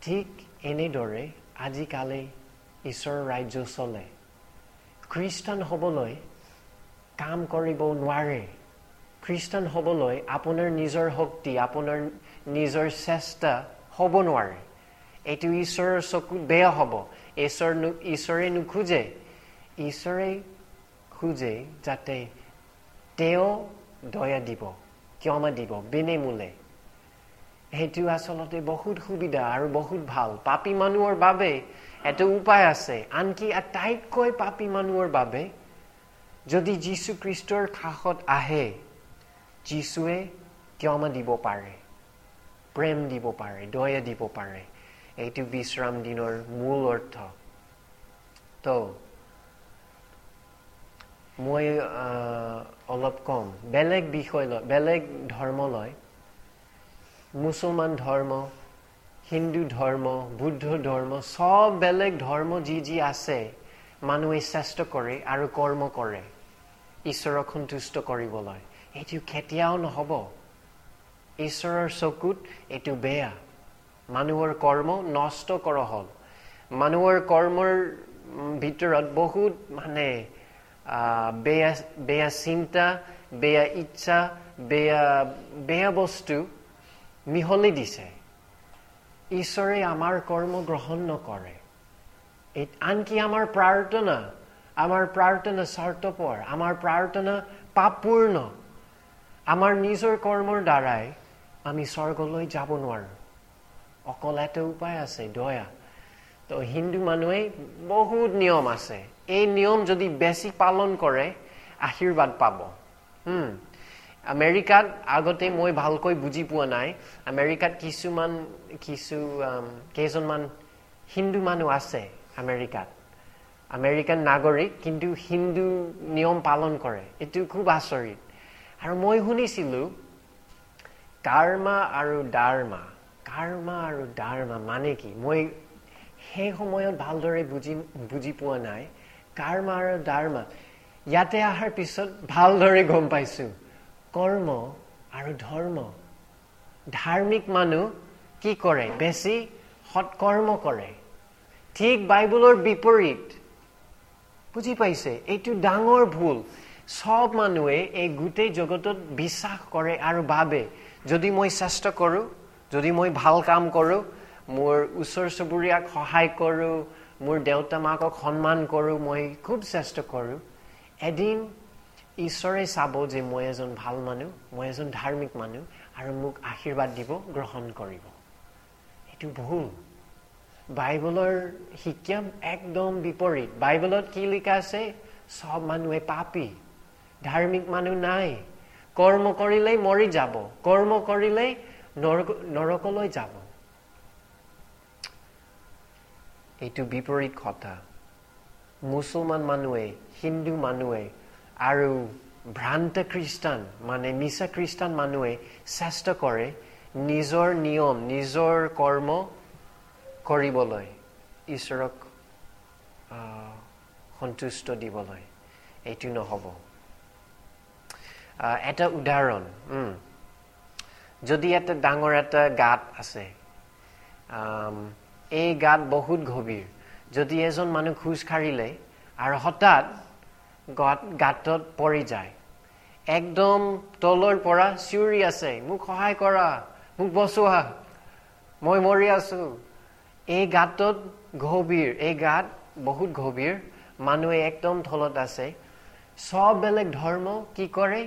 ঠিক এনেদৰে আজিকালি ঈশ্বৰৰ ৰাজ্য চলে। খ্ৰীষ্টান হ'বলৈ কাম কৰিব নোৱাৰে। খ্ৰীষ্টান হ'বলৈ আপোনাৰ নিজৰ শক্তি, আপোনাৰ নিজৰ চেষ্টা হ'ব নোৱাৰে। এইটো ঈশ্বৰৰ চকুত বেয়া হ'ব। ঈশ্বৰে নোখোজে। ঈশ্বৰে খোজে যাতে তেওঁ দয়া দিব, ক্ষমা দিব বিনামূল্যে। সেইটো আচলতে বহুত সুবিধা আৰু বহুত ভাল। পাপী মানুহৰ বাবে এটা উপায় আছে। আনকি আটাইতকৈ পাপী মানুহৰ বাবে যদি যীশু খ্ৰীষ্টৰ কাষত আহে, যীশুৱে ক্ষমা দিব পাৰে, প্ৰেম দিব পাৰে, দয়া দিব পাৰে। এইটো বিশ্ৰাম দিনৰ মূল অৰ্থ। তো মই অলপ কম বেলেগ বিষয় লৈ, বেলেগ ধৰ্ম লৈ, মুছলমান ধৰ্ম, হিন্দু ধৰ্ম, বুদ্ধ ধৰ্ম, সব বেলেগ ধৰ্ম যি আছে, মানুহে চেষ্টা কৰে আৰু কৰ্ম কৰে ঈশ্বৰক সন্তুষ্ট কৰিবলৈ। এইটো কেতিয়াও নহ'ব। ঈশ্বৰৰ চকুত এইটো বেয়া। মানুহৰ কৰ্ম নষ্ট কৰা হ'ল। মানুহৰ কৰ্মৰ ভিতৰত বহুত বেয়া চিন্তা, বেয়া ইচ্ছা, বেয়া বস্তু মিহলি দিছে। ঈশ্বৰে আমাৰ কৰ্ম গ্ৰহণ নকৰে। আনকি আমাৰ প্ৰাৰ্থনা স্বাৰ্থপৰ, আমাৰ প্ৰাৰ্থনা পাপপূৰ্ণ। আমাৰ নিজৰ কৰ্মৰ দ্বাৰাই আমি স্বৰ্গলৈ যাব নোৱাৰো। অকল এটা উপায় আছে, দয়া। তো হিন্দু মানুহে বহুত নিয়ম আছে। এই নিয়ম যদি বেছি পালন কৰে আশীৰ্বাদ পাব। আমেৰিকাত আগতে মই ভালকৈ বুজি পোৱা নাই। আমেৰিকাত কেইজনমান হিন্দু মানুহ আছে আমেৰিকাত, আমেৰিকান নাগৰিক, কিন্তু হিন্দু নিয়ম পালন কৰে। এইটো খুব আচৰিত। আৰু মই শুনিছিলো কাৰ্মা আৰু ডাৰ্মা মানে কি? মই সেই সময়ত ভালদৰে বুজি পোৱা নাই। কাৰ্মা আৰু ডাৰ্মা ইয়াতে অহাৰ পিছত ভালদৰে গম পাইছো। কৰ্ম আৰু ধৰ্ম। ধাৰ্মিক মানুহ কি কৰে? বেছি সৎকৰ্ম কৰে। ঠিক বাইবেলৰ বিপৰীত। বুজি পাইছে? এইটো ডাঙৰ ভুল। সব মানুহে এই গোটেই জগতত বিশ্বাস কৰে আৰু ভাবে, যদি মই চেষ্টা কৰোঁ, যদি মই ভাল কাম কৰোঁ, মোৰ ওচৰ চুবুৰীয়াক সহায় কৰোঁ, মোৰ দেউতা মাকক সন্মান কৰোঁ, মই খুব চেষ্টা কৰোঁ, এদিন ঈশ্বৰে চাব যে মই এজন ভাল মানুহ, মই এজন ধাৰ্মিক মানুহ, আৰু মোক আশীৰ্বাদ দিব, গ্ৰহণ কৰিব। এইটো ভুল। বাইবেলৰ শিক্ষা একদম বিপৰীত। বাইবেলত কি লিখা আছে? সব মানুহে পাপী, ধাৰ্মিক মানুহ নাই। কৰ্ম কৰিলেই মৰি যাব, কৰ্ম কৰিলেই নৰকলৈ যাব। এইটো বিপৰীত কথা। মুছলমান মানুহে, হিন্দু মানুহে আৰু ভ্ৰান্ত খ্ৰীষ্টান মানে মিছা খ্ৰীষ্টান মানুহে চেষ্টা কৰে নিজৰ নিয়ম, নিজৰ কৰ্ম কৰিবলৈ, ঈশ্বৰক সন্তুষ্ট দিবলৈ। এইটো নহ'ব। এটা উদাহৰণ, যদি এটা ডাঙৰ এটা গাঁত আছে, এই গাঁত বহুত গভীৰ, যদি এজন মানুহ খোজ কাঢ়িলে আৰু হঠাৎ গাঁতত পৰি যায়, একদম তলৰ পৰা চিঞৰি আছে, মোক সহায় কৰা, মোক বচোৱা, মই মৰি আছো। এই গাঁতত গভীৰ, এই গাঁত বহুত গভীৰ, মানুহে একদম তলত আছে। সব বেলেগ ধৰ্ম কি কৰে?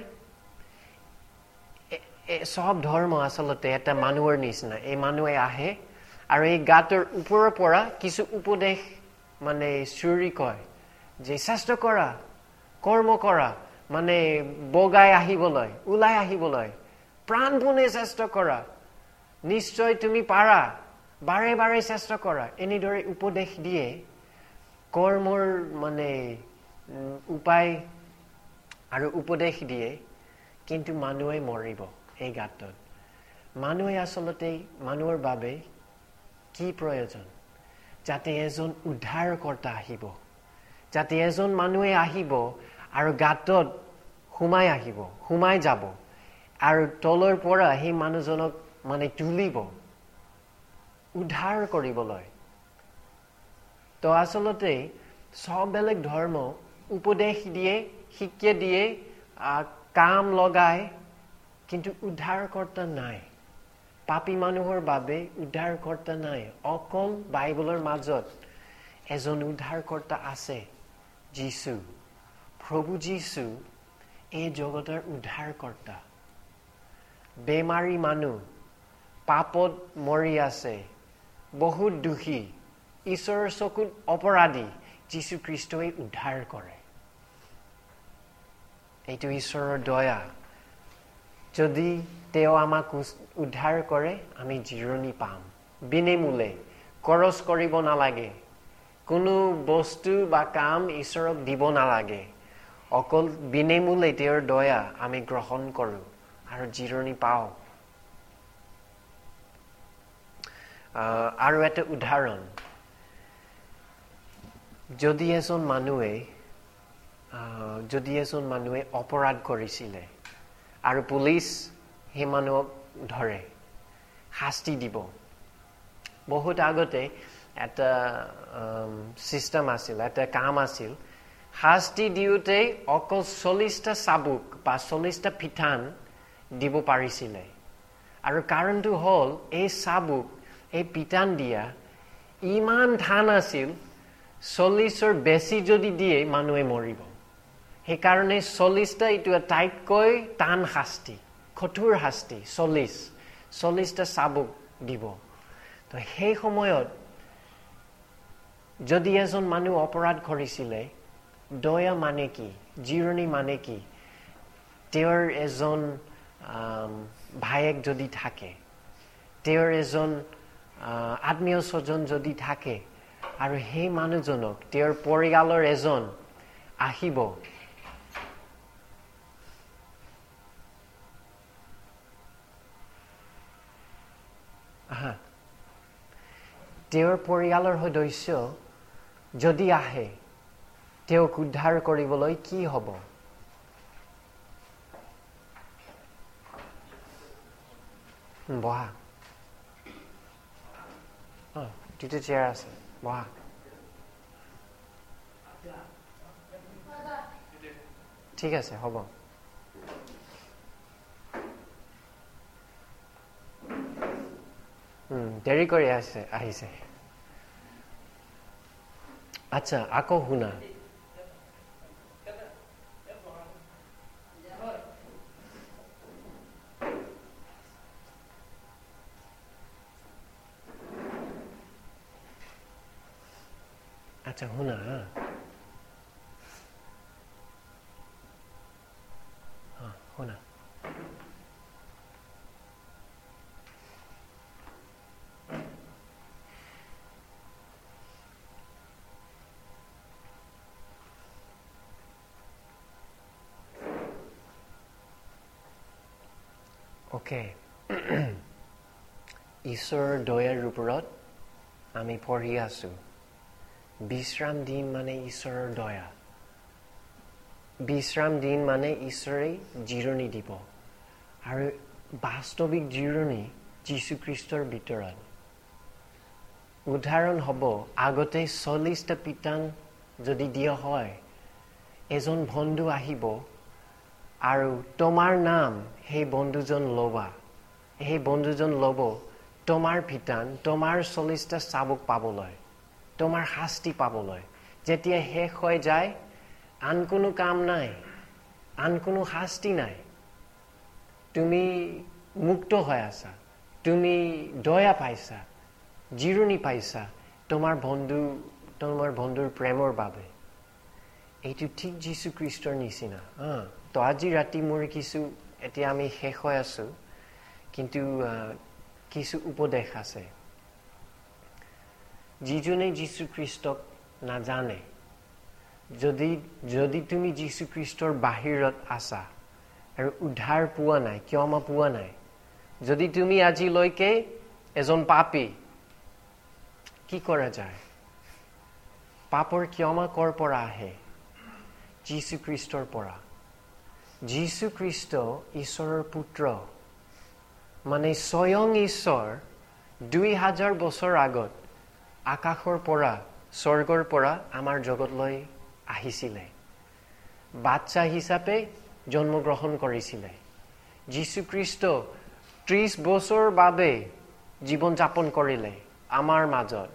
সব ধৰ্ম আচলতে এটা মানুহৰ নিচিনা। এই মানুহে আহে আৰু এই গাঁতৰ ওপৰৰ পৰা কিছু উপদেশ মানে চিঞৰি কয় যে চেষ্টা কৰা, কৰ্ম কৰা, মানে বগাই আহিবলৈ, ওলাই আহিবলৈ প্ৰাণপণে চেষ্টা কৰা, নিশ্চয় তুমি পাৰা, বাৰে বাৰে চেষ্টা কৰা। এনেদৰে উপদেশ দিয়ে, কৰ্মৰ মানে উপায় আৰু উপদেশ দিয়ে, কিন্তু মানুহে মৰিব এই গাঁতত। মানুহে আচলতে মানুহৰ বাবে কি প্ৰয়োজন? যাতে এজন উদ্ধাৰকৰ্তা আহিব, যাতে এজন মানুহে আহিব আৰু গাঁতত সোমাই যাব আৰু তলৰ পৰা সেই মানুহজনক মানে তুলিব। উদ্ধাৰ কৰিবলৈ। তো আচলতে সব বেলেগ ধৰ্ম উপদেশ দিয়ে, শিক্ষা দিয়ে, কাম লগায়, কিন্তু উদ্ধাৰকৰ্তা নাই। পাপী মানুহৰ বাবে উদ্ধাৰকৰ্তা নাই। অকল বাইবেলৰ মাজত এজন উদ্ধাৰকৰ্তা আছে, যীশু। প্ৰভু যীশু এই জগতৰ উদ্ধাৰকৰ্তা। বেমাৰী মানুহ, পাপত মৰি আছে, বহুত দুখী, ঈশ্বৰৰ চকুত অপৰাধী, যীশু খ্ৰীষ্টই উদ্ধাৰ কৰে। এইটো ঈশ্বৰৰ দয়া। যদি তেওঁ আমাক উদ্ধাৰ কৰে, আমি জিৰণি পাম বিনামূল্যে, খৰচ কৰিব নালাগে, কোনো বস্তু বা কাম ঈশ্বৰক দিব নালাগে। অকল বিনামূল্যে তেওঁৰ দয়া আমি গ্ৰহণ কৰোঁ আৰু জিৰণি পাওঁ। আৰু এটা উদাহৰণ, যদি এজন মানুহে অপৰাধ কৰিছিলে আৰু পুলিচ সেই মানুহক ধৰে, শাস্তি দিব। বহুত আগতে এটা চিষ্টেম আছিল, এটা কাম আছিল, শাস্তি দিওঁতে অকল 40টা চাবুক বা 40টা পিঠান দিব পাৰিছিলে। আৰু কাৰণটো হ'ল এই চাবুক, এই পিঠান দিয়া ইমান টান আছিল, 40ৰ বেছি যদি দিয়ে মানুহে মৰিব। সেইকাৰণে 40টা এইটো আটাইতকৈ টান শাস্তি, কঠোৰ শাস্তি। 40টা চাবুক দিব। তো সেই সময়ত যদি এজন মানুহ অপৰাধ কৰিছিলে, দয়া মানে কি, জিৰণি মানে কি, তেওঁৰ এজন ভায়েক যদি থাকে, তেওঁৰ এজন আত্মীয় স্বজন যদি থাকে, আৰু সেই মানুহজনক তেওঁৰ পৰিয়ালৰ এজন আহিব, তেওঁৰ পৰিয়ালৰ সদস্য যদি আহে, তেওঁক উদ্ধাৰ কৰিবলৈ কি হ'ব? বহা। দুটো চেয়াৰ আছে, বহা। ঠিক আছে, হ'ব। দেৰি কৰি আহিছে। আচ্ছা, আকৌ শুনা। আচ্ছা, শুনা। শুনা। অ'কে। ঈশ্বৰৰ দয়াৰ ওপৰত আমি পঢ়ি আছো। বিশ্ৰাম দিন মানে ঈশ্বৰৰ দয়া। বিশ্ৰাম দিন মানে ঈশ্বৰে জিৰণি দিব। আৰু বাস্তৱিক জিৰণি যীশুখ্ৰীষ্টৰ ভিতৰত। উদাহৰণ হ'ব, আগতে 40টা পিঠান যদি দিয়া হয়, এজন বন্ধু আহিব আৰু তোমাৰ নাম সেই বন্ধুজন ল'বা। সেই বন্ধুজন ল'ব তোমাৰ পিঠান, তোমাৰ 40টা চাবুক পাবলৈ, তোমাৰ শাস্তি পাবলৈ। যেতিয়া শেষ হৈ যায়, আন কোনো কাম নাই, আন কোনো শাস্তি নাই। তুমি মুক্ত হৈ আছা, তুমি দয়া পাইছা, জিৰণি পাইছা তোমাৰ বন্ধুৰ প্ৰেমৰ বাবে। এইটো ঠিক যীশুখ্ৰীষ্টৰ নিচিনা। তো আজি ৰাতি মোৰ এতিয়া আমি শেষ হৈ আছো, কিন্তু কিছু উপদেশ আছে। যিজনে যীশুখ্ৰীষ্টক নাজানে, যদি তুমি যীশুখ্ৰীষ্টৰ বাহিৰত আছা আৰু উদ্ধাৰ পোৱা নাই, ক্ষমা পোৱা নাই, যদি তুমি আজিলৈকে এজন পাপী, কি কৰা যায়? পাপৰ ক্ষমা কৰ পৰা আহে? যীশুখ্ৰীষ্টৰ পৰা। যীশুখ্ৰীষ্ট ঈশ্বৰৰ পুত্ৰ, মানে স্বয়ং ঈশ্বৰ 2000 বছৰ আগত আকাশৰ পৰা স্বৰ্গৰ পৰা আমাৰ জগতলৈ আহিছিলে বাচ্চা হিচাপে জন্মগ্ৰহণ কৰিছিলে যীশু খ্ৰীষ্ট 30 বছৰ বাবে জীৱন যাপন কৰিলে আমাৰ মাজত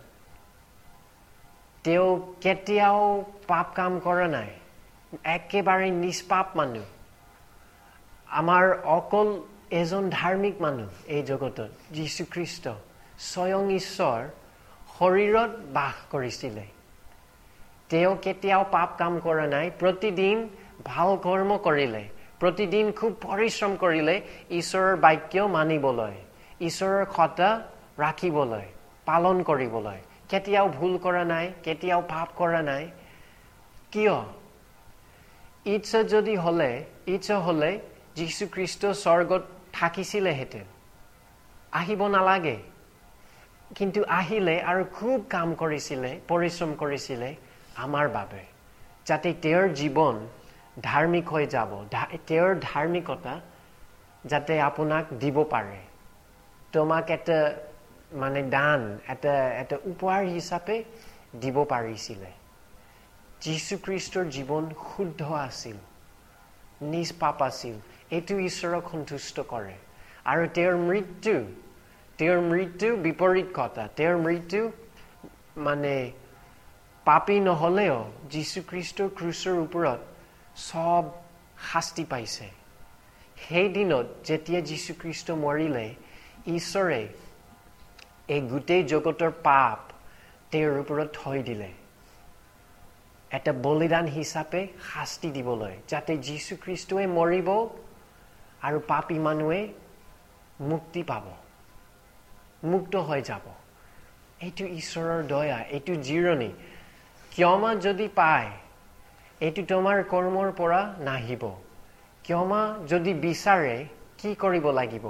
তেওঁ কেতিয়াও পাপ কাম কৰা নাই একেবাৰে নিষ্পাপ মানুহ আমাৰ অকল এজন ধাৰ্মিক মানুহ এই জগতত যীশু খ্ৰীষ্ট স্বয়ং ঈশ্বৰ শৰীৰত বাস কৰিছিলে তেওঁ কেতিয়াও পাপ কাম কৰা নাই প্ৰতিদিন ভাল কৰ্ম কৰিলে প্ৰতিদিন খুব পৰিশ্ৰম কৰিলে ঈশ্বৰৰ বাক্য মানিবলৈ ঈশ্বৰৰ কথা ৰাখিবলৈ পালন কৰিবলৈ কেতিয়াও ভুল কৰা নাই কেতিয়াও পাপ কৰা নাই কিয় ইচ্ছা যদি হলে যীশু খ্ৰীষ্ট স্বৰ্গত থাকিছিলে হেতে আহিব নালাগে কিন্তু আহিলে আৰু খুব কাম কৰিছিলে পৰিশ্ৰম কৰিছিলে আমাৰ বাবে যাতে তেওঁৰ জীৱন ধাৰ্মিক হৈ যাব তেওঁৰ ধাৰ্মিকতা যাতে আপোনাক দিব পাৰে তোমাক এটা মানে দান এটা উপহাৰ হিচাপে দিব পাৰিছিলে যীশু খ্ৰীষ্টৰ জীৱন শুদ্ধ আছিল নিষ্পাপ আছিল এইটো ঈশ্বৰক সন্তুষ্ট কৰে আৰু তেওঁৰ মৃত্যু বিপৰীত কথা তেওঁৰ মৃত্যু মানে পাপী নহলেও যীশু খ্ৰীষ্টৰ ক্ৰুচৰ ওপৰত সব শাস্তি পাইছে সেই দিনত যেতিয়া যীশু খ্ৰীষ্ট মৰিলে ঈশ্বৰে এই গোটেই জগতৰ পাপ তেওঁৰ ওপৰত থৈ দিলে এটা বলিদান হিচাপে শাস্তি দিবলৈ যাতে যীশু খ্ৰীষ্টই মৰিব আৰু পাপী মানুহে মুক্তি পাব মুক্ত হৈ যাব এইটো ঈশ্বৰৰ দয়া এইটো জিৰণি ক্ষমা যদি পায় এইটো তোমাৰ কৰ্মৰ পৰা নাহিব ক্ষমা যদি বিচাৰে কি কৰিব লাগিব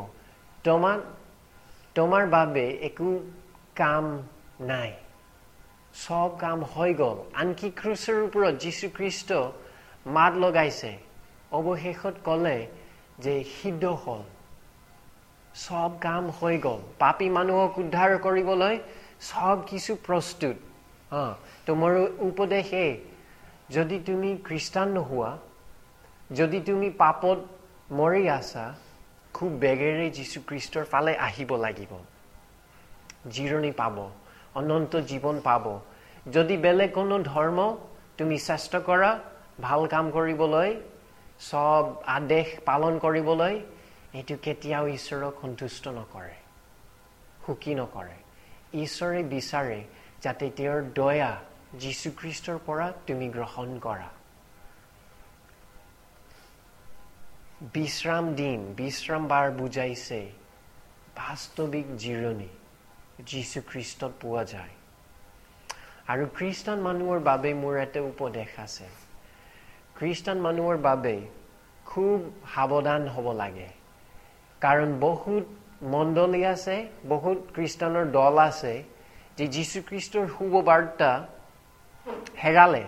তোমাৰ বাবে একো কাম নাই সব কাম হৈ গল আনকি ক্ৰুচৰ ওপৰত যীশু খ্ৰীষ্ট মাত লগাইছে অৱশেষত কলে যে সিদ্ধ হল সব কাম হৈ গল পাপী মানুহক উদ্ধাৰ কৰিবলৈ সব কিছু প্ৰস্তুত তোমাৰ উপদেশে যদি তুমি খ্ৰীষ্টান নোহোৱা যদি তুমি পাপত মৰি আছা খুব বেগেৰে যীশু খ্ৰীষ্টৰ ফালে আহিব লাগিব জিৰণি পাব অনন্ত জীৱন পাব যদি বেলেগ কোনো ধৰ্ম তুমি চেষ্টা কৰা ভাল কাম কৰিবলৈ সব আদেশ পালন কৰিবলৈ এইটো কেতিয়াও ঈশ্বৰক সন্তুষ্ট নকৰে সুখী নকৰে ঈশ্বৰে বিচাৰে যাতে তেওঁৰ দয়া যীশু খ্ৰীষ্টৰ পৰা তুমি গ্ৰহণ কৰা বিশ্ৰাম বাৰ বুজাইছে বাস্তৱিক জিৰণি যীশু খ্ৰীষ্টত পোৱা যায় আৰু খ্ৰীষ্টান মানুহৰ বাবে মোৰ এটা উপদেশ আছে খ্ৰীষ্টান মানুহৰ বাবে খুব সাৱধান হ'ব লাগে কাৰণ বহুত মণ্ডলী আছে বহুত খ্ৰীষ্টানৰ দল আছে যে যীশু খ্ৰীষ্টৰ শুভ বাৰ্তা হেৰালে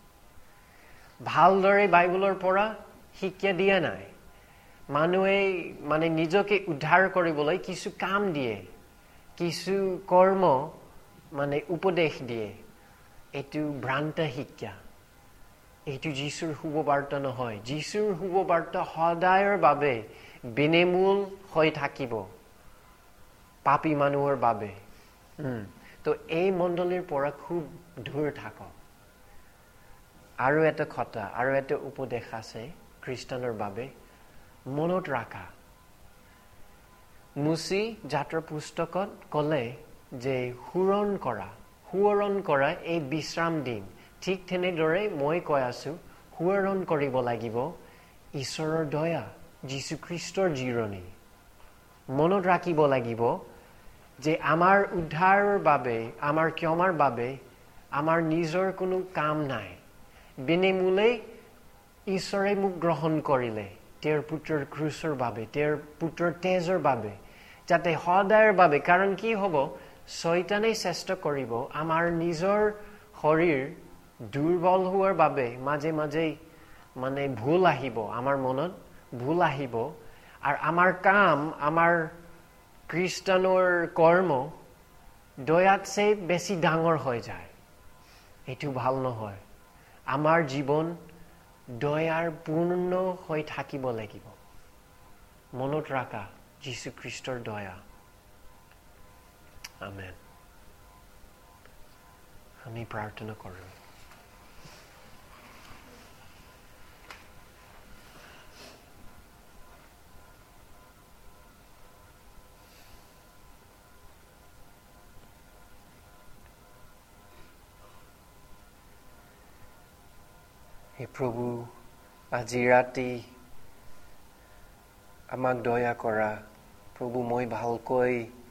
ভালদৰে বাইবেলৰ পৰা শিক্ষা দিয়া নাই মানুহে মানে নিজকে উদ্ধাৰ কৰিবলৈ কিছু কাম দিয়ে কিছু কৰ্ম মানে উপদেশ দিয়ে এইটো ভ্ৰান্ত শিক্ষা এইটো যীশুৰ শুভ বাৰ্তা নহয় যীশুৰ শুভ বাৰ্তা সদায়ৰ বাবে বিনামূল হৈ থাকিব পাপী মানুহৰ বাবে তো এই মণ্ডলীৰ পৰা খুব দূৰ থাকক আৰু এটা কথা আৰু এটা উপদেশ আছে খ্ৰীষ্টানৰ বাবে মনত ৰাখা মুচি যাত্ৰা পুস্তকত কলে যে সোঁৱৰণ কৰা এই বিশ্ৰাম দিন ঠিক তেনেদৰে মই কৈ আছো সোঁৱৰণ কৰিব লাগিব ঈশ্বৰৰ দয়া যীশু খ্ৰীষ্টৰ জিৰণি মনত ৰাখিব লাগিব যে আমাৰ উদ্ধাৰৰ বাবে আমাৰ ক্ষমাৰ বাবে আমাৰ নিজৰ কোনো কাম নাই বিনামূলে ঈশ্বৰে মোক গ্ৰহণ কৰিলে তেওঁৰ পুত্ৰৰ ক্ৰুচৰ বাবে তেওঁৰ পুত্ৰৰ তেজৰ বাবে যাতে সদায়ৰ বাবে কাৰণ কি হ'ব শয়তানে চেষ্টা কৰিব আমাৰ নিজৰ শৰীৰ দুৰ্বল হোৱাৰ বাবে মাজে মাজে মানে ভুল আহিব আমাৰ মনত ভুল আহিব আৰু আমাৰ কাম আমাৰ খ্ৰীষ্টানৰ কৰ্ম দয়াতছে বেছি ডাঙৰ হৈ যায়। এইটো ভাল নহয়। আমাৰ জীৱন দয়াৰ পূৰ্ণ হৈ থাকিব লাগিব। মনত ৰাখা যীশু খ্ৰীষ্টৰ দয়া। আমেন। আমি প্ৰাৰ্থনা কৰোঁ। হে প্ৰভু, আজি ৰাতি আমাক দয়া কৰা। প্ৰভু, মই ভালকৈ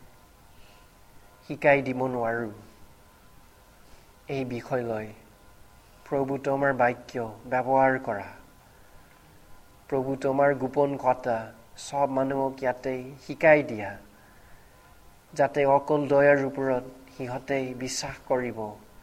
শিকাই দিব নোৱাৰোঁ এই বিষয়লৈ। প্ৰভু, তোমাৰ বাক্য ব্যৱহাৰ কৰা। প্ৰভু, তোমাৰ গোপন কথা সব মানুহক ইয়াতে শিকাই দিয়া, যাতে অকল দয়াৰ ওপৰত সিহঁতে বিশ্বাস কৰিব,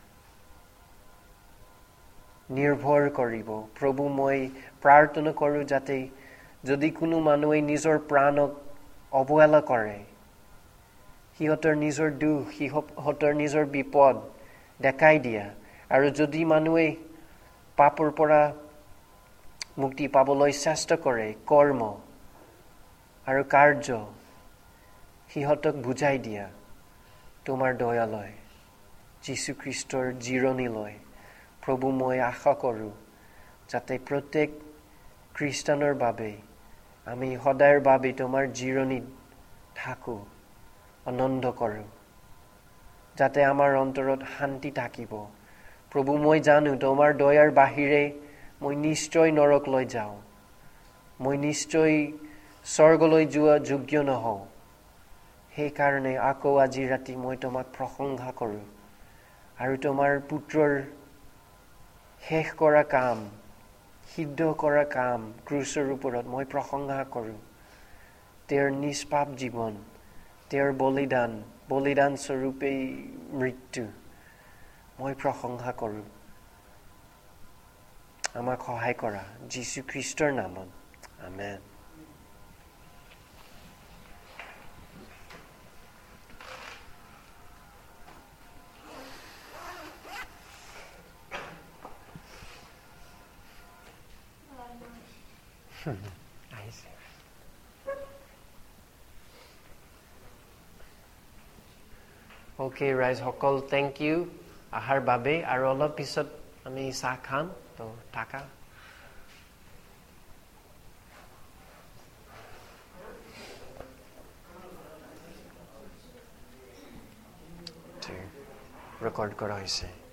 নিৰ্ভৰ কৰিব। প্ৰভু, মই প্ৰাৰ্থনা কৰোঁ যাতে যদি কোনো মানুহে নিজৰ প্ৰাণক অৱহেলা কৰে, সিহঁতৰ নিজৰ দুখ, সিহঁতৰ নিজৰ বিপদ দেখাই দিয়া, আৰু যদি মানুহে পাপৰ পৰা মুক্তি পাবলৈ চেষ্টা কৰে, কৰ্ম আৰু কাৰ্য সিহঁতক বুজাই দিয়া তোমাৰ দয়ালৈ, যীশুখ্ৰীষ্টৰ জিৰণিলৈ। প্ৰভু, মই আশা কৰোঁ যাতে প্ৰত্যেক খ্ৰীষ্টানৰ বাবে আমি সদায়ৰ বাবে তোমাৰ জিৰণিত থাকোঁ, আনন্দ কৰোঁ, যাতে আমাৰ অন্তৰত শান্তি থাকিব। প্ৰভু, মই জানো তোমাৰ দয়াৰ বাহিৰে মই নিশ্চয় নৰকলৈ যাওঁ, মই নিশ্চয় স্বৰ্গলৈ যোৱা যোগ্য নহওঁ। সেইকাৰণে আকৌ আজি ৰাতি মই তোমাক প্ৰশংসা কৰোঁ, আৰু তোমাৰ পুত্ৰৰ শেষ কৰা কাম, সিদ্ধ কৰা কাম ক্ৰুচৰ ওপৰত মই প্ৰশংসা কৰোঁ। তেওঁৰ নিষ্পাপ জীৱন, তেওঁৰ বলিদান স্বৰূপেই মৃত্যু মই প্ৰশংসা কৰোঁ। আমাক সহায় কৰা যীশুখ্ৰীষ্টৰ নামত। আমেন। আহিছে। অ'কে ৰাইজ সকল, থেংক ইউ অহাৰ বাবে। আৰু অলপ পিছত আমি চাহ খাম, তো থাকা। ৰেকৰ্ড কৰা হৈছে।